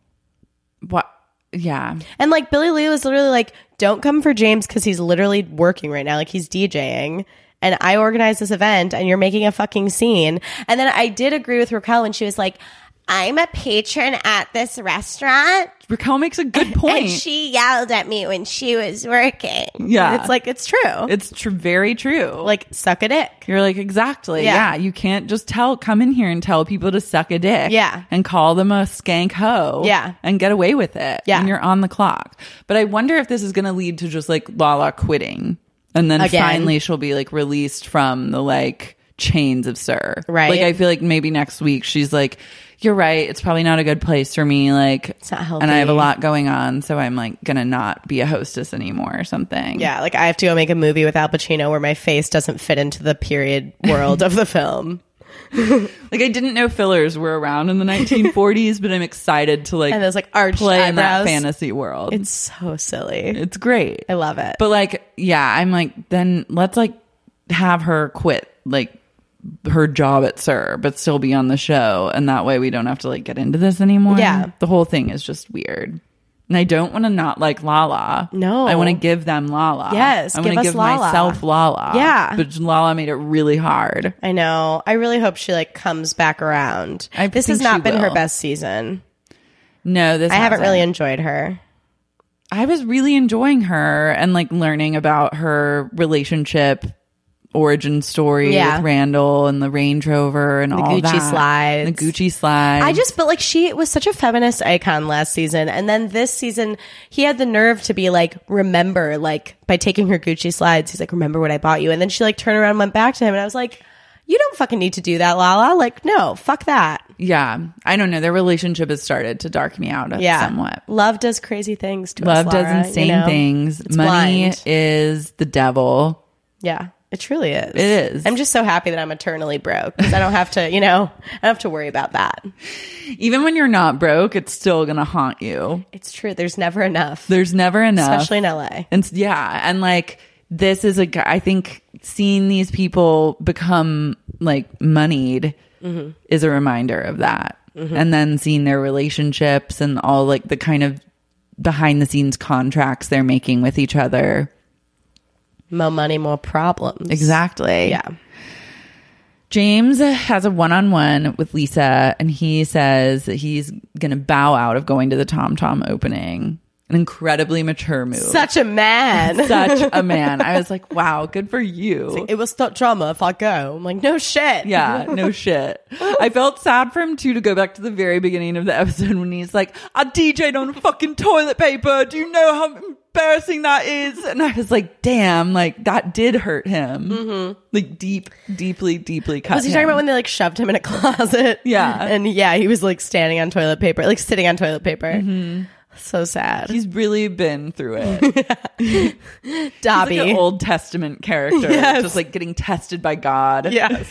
what? Yeah. And like Billie Lee was literally like, don't come for James because he's literally working right now. Like he's DJing. And I organized this event and you're making a fucking scene. And then I did agree with Raquel when she was like, I'm a patron at this restaurant. Raquel makes a good point. And she yelled at me when she was working. Yeah. It's like, it's true. It's very true. Like, suck a dick. You're like, exactly. Yeah. You can't just come in here and tell people to suck a dick. Yeah. And call them a skank hoe. Yeah. And get away with it. Yeah. And you're on the clock. But I wonder if this is going to lead to just like Lala quitting. And then finally she'll be like released from the like chains of Sir. Right. Like I feel like maybe next week she's like, you're right. It's probably not a good place for me. Like, it's not healthy. And I have a lot going on. So I'm like going to not be a hostess anymore or something. Yeah. Like I have to go make a movie with Al Pacino where my face doesn't fit into the period world of the film. Like I didn't know fillers were around in the 1940s, but I'm excited to like, and there's like arched play eyebrows. in that fantasy world. It's so silly. It's great. I love it. But like, yeah, I'm like, then let's like have her quit like her job at Sir, but still be on the show. And that way we don't have to like get into this anymore. Yeah. The whole thing is just weird. And I don't want to not like Lala. No. I want to give them Lala. Yes. I want to give Lala. myself Lala. Yeah. But Lala made it really hard. I know. I really hope she like comes back around. This has think not she been her will. best season. No, I haven't really enjoyed her. I was really enjoying her and like learning about her relationship origin story with Randall and the Range Rover and all Gucci that. slides. The Gucci slides. I just felt like she was such a feminist icon last season. And then this season, he had the nerve to be like, remember, like by taking her Gucci slides, he's like, remember what I bought you. And then she like turned around and went back to him. And I was like, you don't fucking need to do that, Lala. Like, no, fuck that. Yeah. I don't know. Their relationship has started to dark me out somewhat. Love does crazy things to Love us, does Laura, insane you know? things. It's Money blind. is the devil. Yeah. It truly is. It is. I'm just so happy that I'm eternally broke because I don't have to, I don't have to worry about that. Even when you're not broke, it's still going to haunt you. It's true. There's never enough. There's never enough. Especially in LA. And yeah. And like, this is I think seeing these people become like moneyed is a reminder of that. Mm-hmm. And then seeing their relationships and all like the kind of behind the scenes contracts they're making with each other. More money, more problems. Exactly. Yeah. James has a one-on-one with Lisa, and he says that he's going to bow out of going to the Tom Tom opening. An incredibly mature move. Such a man. Such a man. I was like, wow, good for you. Like, it will stop drama if I go. I'm like, no shit. Yeah, no shit. I felt sad for him too, to go back to the very beginning of the episode when he's like, I DJ'd on fucking toilet paper. Do you know how embarrassing that is? And I was like, damn, like that did hurt him. Mm-hmm. Like deeply cut Was he him. talking about when they like shoved him in a closet? Yeah. And yeah, he was like standing on toilet paper, like sitting on toilet paper. Mm-hmm. So sad. He's really been through it. Dobby. He's like an Old Testament character. Yes. Just like getting tested by God. Yes.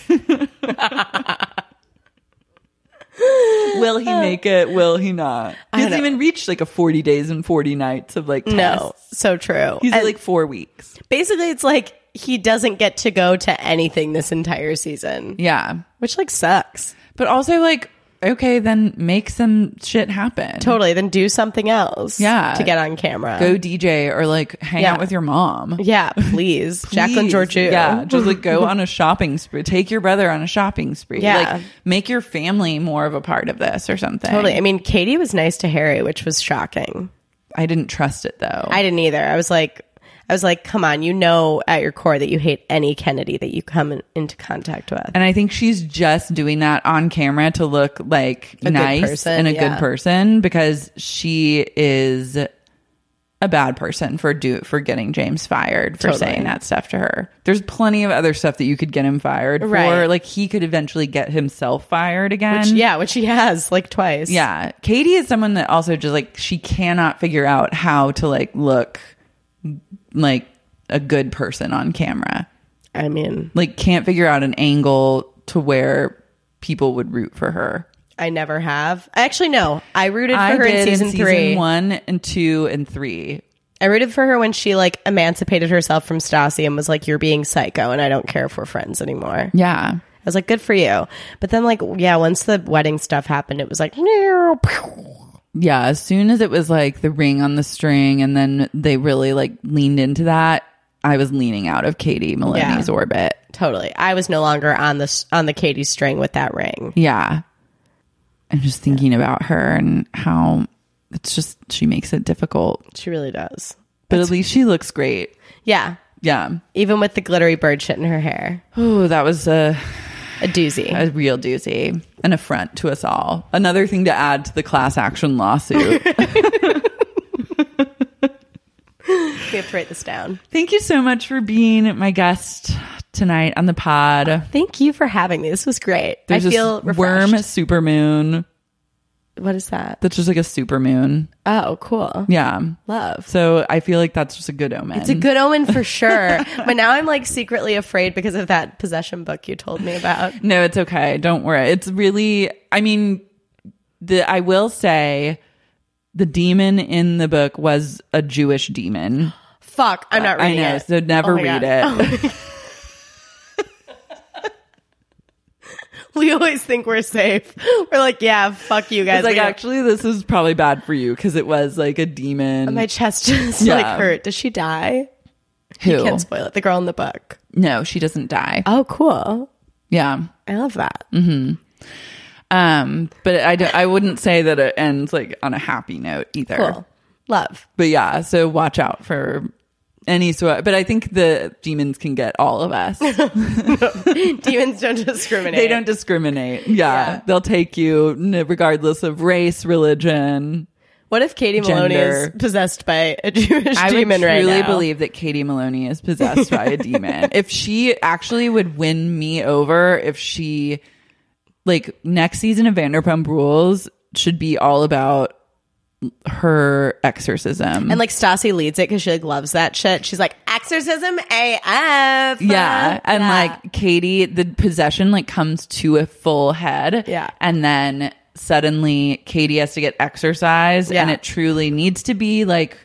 Will he make it? Will he not? He hasn't even reached like a 40 days and 40 nights of like tests. No, so true. He's at like 4 weeks. Basically, it's like he doesn't get to go to anything this entire season. Yeah. Which like sucks. But also like, okay, then make some shit happen. Totally. Then do something else. Yeah. To get on camera. Go DJ or like hang out with your mom. Yeah, please. Jacqueline Georgiou. Yeah. Just like go on a shopping spree. Take your brother on a shopping spree. Yeah. Like make your family more of a part of this or something. Totally. I mean, Katie was nice to Harry, which was shocking. I didn't trust it though. I didn't either. I was like, come on, you know at your core that you hate any Kennedy that you come into contact with. And I think she's just doing that on camera to look like nice and a good person, because she is a bad person for getting James fired for saying that stuff to her. There's plenty of other stuff that you could get him fired for. Right. Like he could eventually get himself fired again. Which he has like twice. Yeah. Katie is someone that also just like, she cannot figure out how to like look like a good person on camera. I mean, like can't figure out an angle to where people would root for her. I never have. Actually, no. I rooted for her in season 3. Season 1 and 2 and 3. I rooted for her when she like emancipated herself from Stassi and was like, you're being psycho and I don't care if we're friends anymore. Yeah. I was like, good for you. But then like, yeah, once the wedding stuff happened, it was like, yeah, as soon as it was like the ring on the string and then they really like leaned into that, I was leaning out of Katie Maloney's orbit. Totally. I was no longer on the Katie string with that ring. Yeah. I'm just thinking about her and how it's just, she makes it difficult. She really does. But at least she looks great. Yeah. Yeah. Even with the glittery bird shit in her hair. Oh, that was a doozy. A real doozy. An affront to us all. Another thing to add to the class action lawsuit. We have to write this down. Thank you so much for being my guest tonight on the pod. Thank you for having me. This was great. There's I feel this refreshed. worm supermoon. What is that? That's just like a supermoon. Oh, cool. Yeah. Love. So I feel like that's just a good omen. It's a good omen for sure. But now I'm like secretly afraid because of that possession book you told me about. No, it's okay. Don't worry. It's really, I mean, I will say the demon in the book was a Jewish demon. Fuck, I'm not reading it. I know, so never read it. We always think we're safe. We're like, yeah, fuck you guys. It's like, actually, this is probably bad for you because it was like a demon. My chest just like hurt. Does she die? Who? You can't spoil it. The girl in the book. No, she doesn't die. Oh, cool. Yeah. I love that. Mm-hmm. But I wouldn't say that it ends like on a happy note either. Cool. Love. But yeah, so watch out for any sort. But I think the demons can get all of us. Demons don't discriminate. They don't discriminate. Yeah. They'll take you regardless of race, religion. What if Katie Maloney is possessed by a Jewish demon right now? I would truly believe that Katie Maloney is possessed by a demon. If she actually would win me over, if she, like, next season of Vanderpump Rules should be all about her exorcism. And like Stassi leads it because she like loves that shit. She's like, exorcism AF. Yeah. And like Katie, the possession like comes to a full head. Yeah. And then suddenly Katie has to get exorcised. Yeah. And it truly needs to be like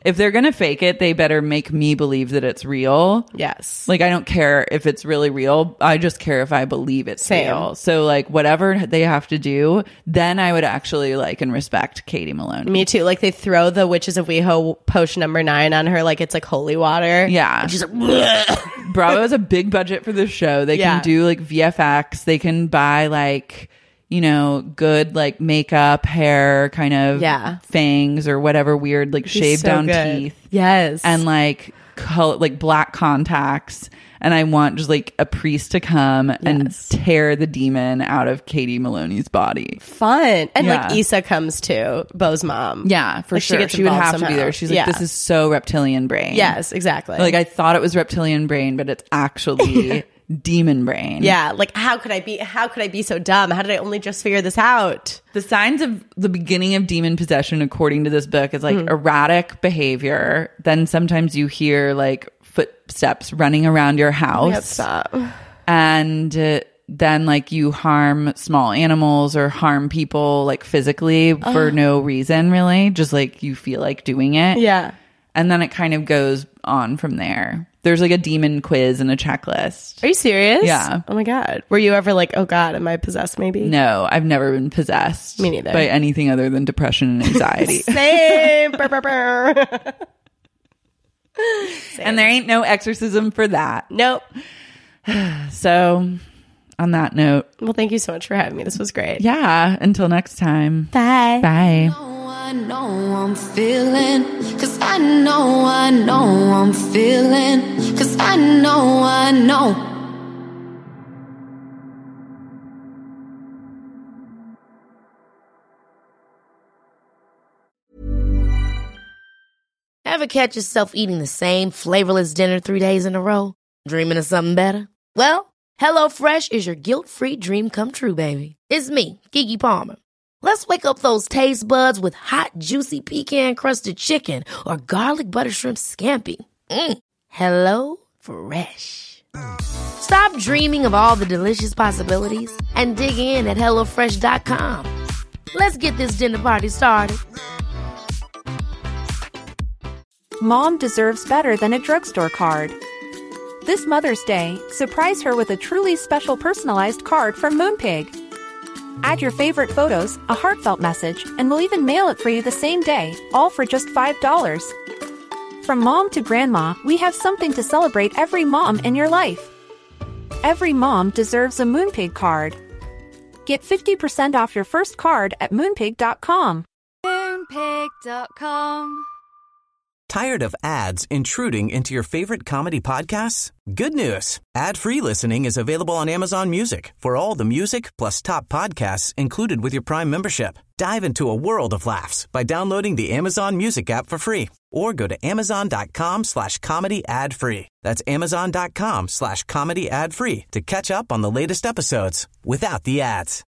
If they're going to fake it, they better make me believe that it's real. Yes. Like, I don't care if it's really real. I just care if I believe it's real. So, like, whatever they have to do, then I would actually like and respect Katie Maloney. Me too. Like, they throw the Witches of WeHo potion number 9 on her like it's like holy water. Yeah. And she's like, bleh. Bravo has a big budget for this show. They can do like VFX. They can buy like, you know, good like makeup, hair, kind of fangs or whatever weird, like shaved down teeth. Yes. And like like black contacts. And I want just like a priest to come and tear the demon out of Katie Maloney's body. Fun. And like Issa comes too, Beau's mom. Yeah, for like, sure. She would have to be there. She's like, this is so reptilian brain. Yes, exactly. Like, I thought it was reptilian brain, but it's actually demon brain. Yeah, like how could I be so dumb? How did I only just figure this out? The signs of the beginning of demon possession, according to this book, is like erratic behavior. Then sometimes you hear like footsteps running around your house. Stop. And then like you harm small animals or harm people like physically for no reason, really. Just like you feel like doing it. Yeah. And then it kind of goes on from there. There's like a demon quiz and a checklist. Are you serious? Yeah. Oh my God. Were you ever like, oh God, am I possessed maybe? No, I've never been possessed. Me neither. By anything other than depression and anxiety. Same. Burr, burr, burr. And there ain't no exorcism for that. Nope. So on that note. Well, thank you so much for having me. This was great. Yeah. Until next time. Bye. Bye. I know I'm feeling, 'cause I know I'm feeling, 'cause I know. Ever catch yourself eating the same flavorless dinner 3 days in a row? Dreaming of something better? Well, HelloFresh is your guilt-free dream come true, baby. It's me, Keke Palmer. Let's wake up those taste buds with hot, juicy pecan-crusted chicken or garlic butter shrimp scampi. Hello Fresh. Stop dreaming of all the delicious possibilities and dig in at HelloFresh.com. Let's get this dinner party started. Mom deserves better than a drugstore card. This Mother's Day, surprise her with a truly special personalized card from Moonpig. Add your favorite photos, a heartfelt message, and we'll even mail it for you the same day, all for just $5. From mom to grandma, we have something to celebrate every mom in your life. Every mom deserves a Moonpig card. Get 50% off your first card at Moonpig.com. Moonpig.com. Tired of ads intruding into your favorite comedy podcasts? Good news. Ad-free listening is available on Amazon Music for all the music plus top podcasts included with your Prime membership. Dive into a world of laughs by downloading the Amazon Music app for free or go to amazon.com/comedy ad-free. That's amazon.com/comedy ad-free to catch up on the latest episodes without the ads.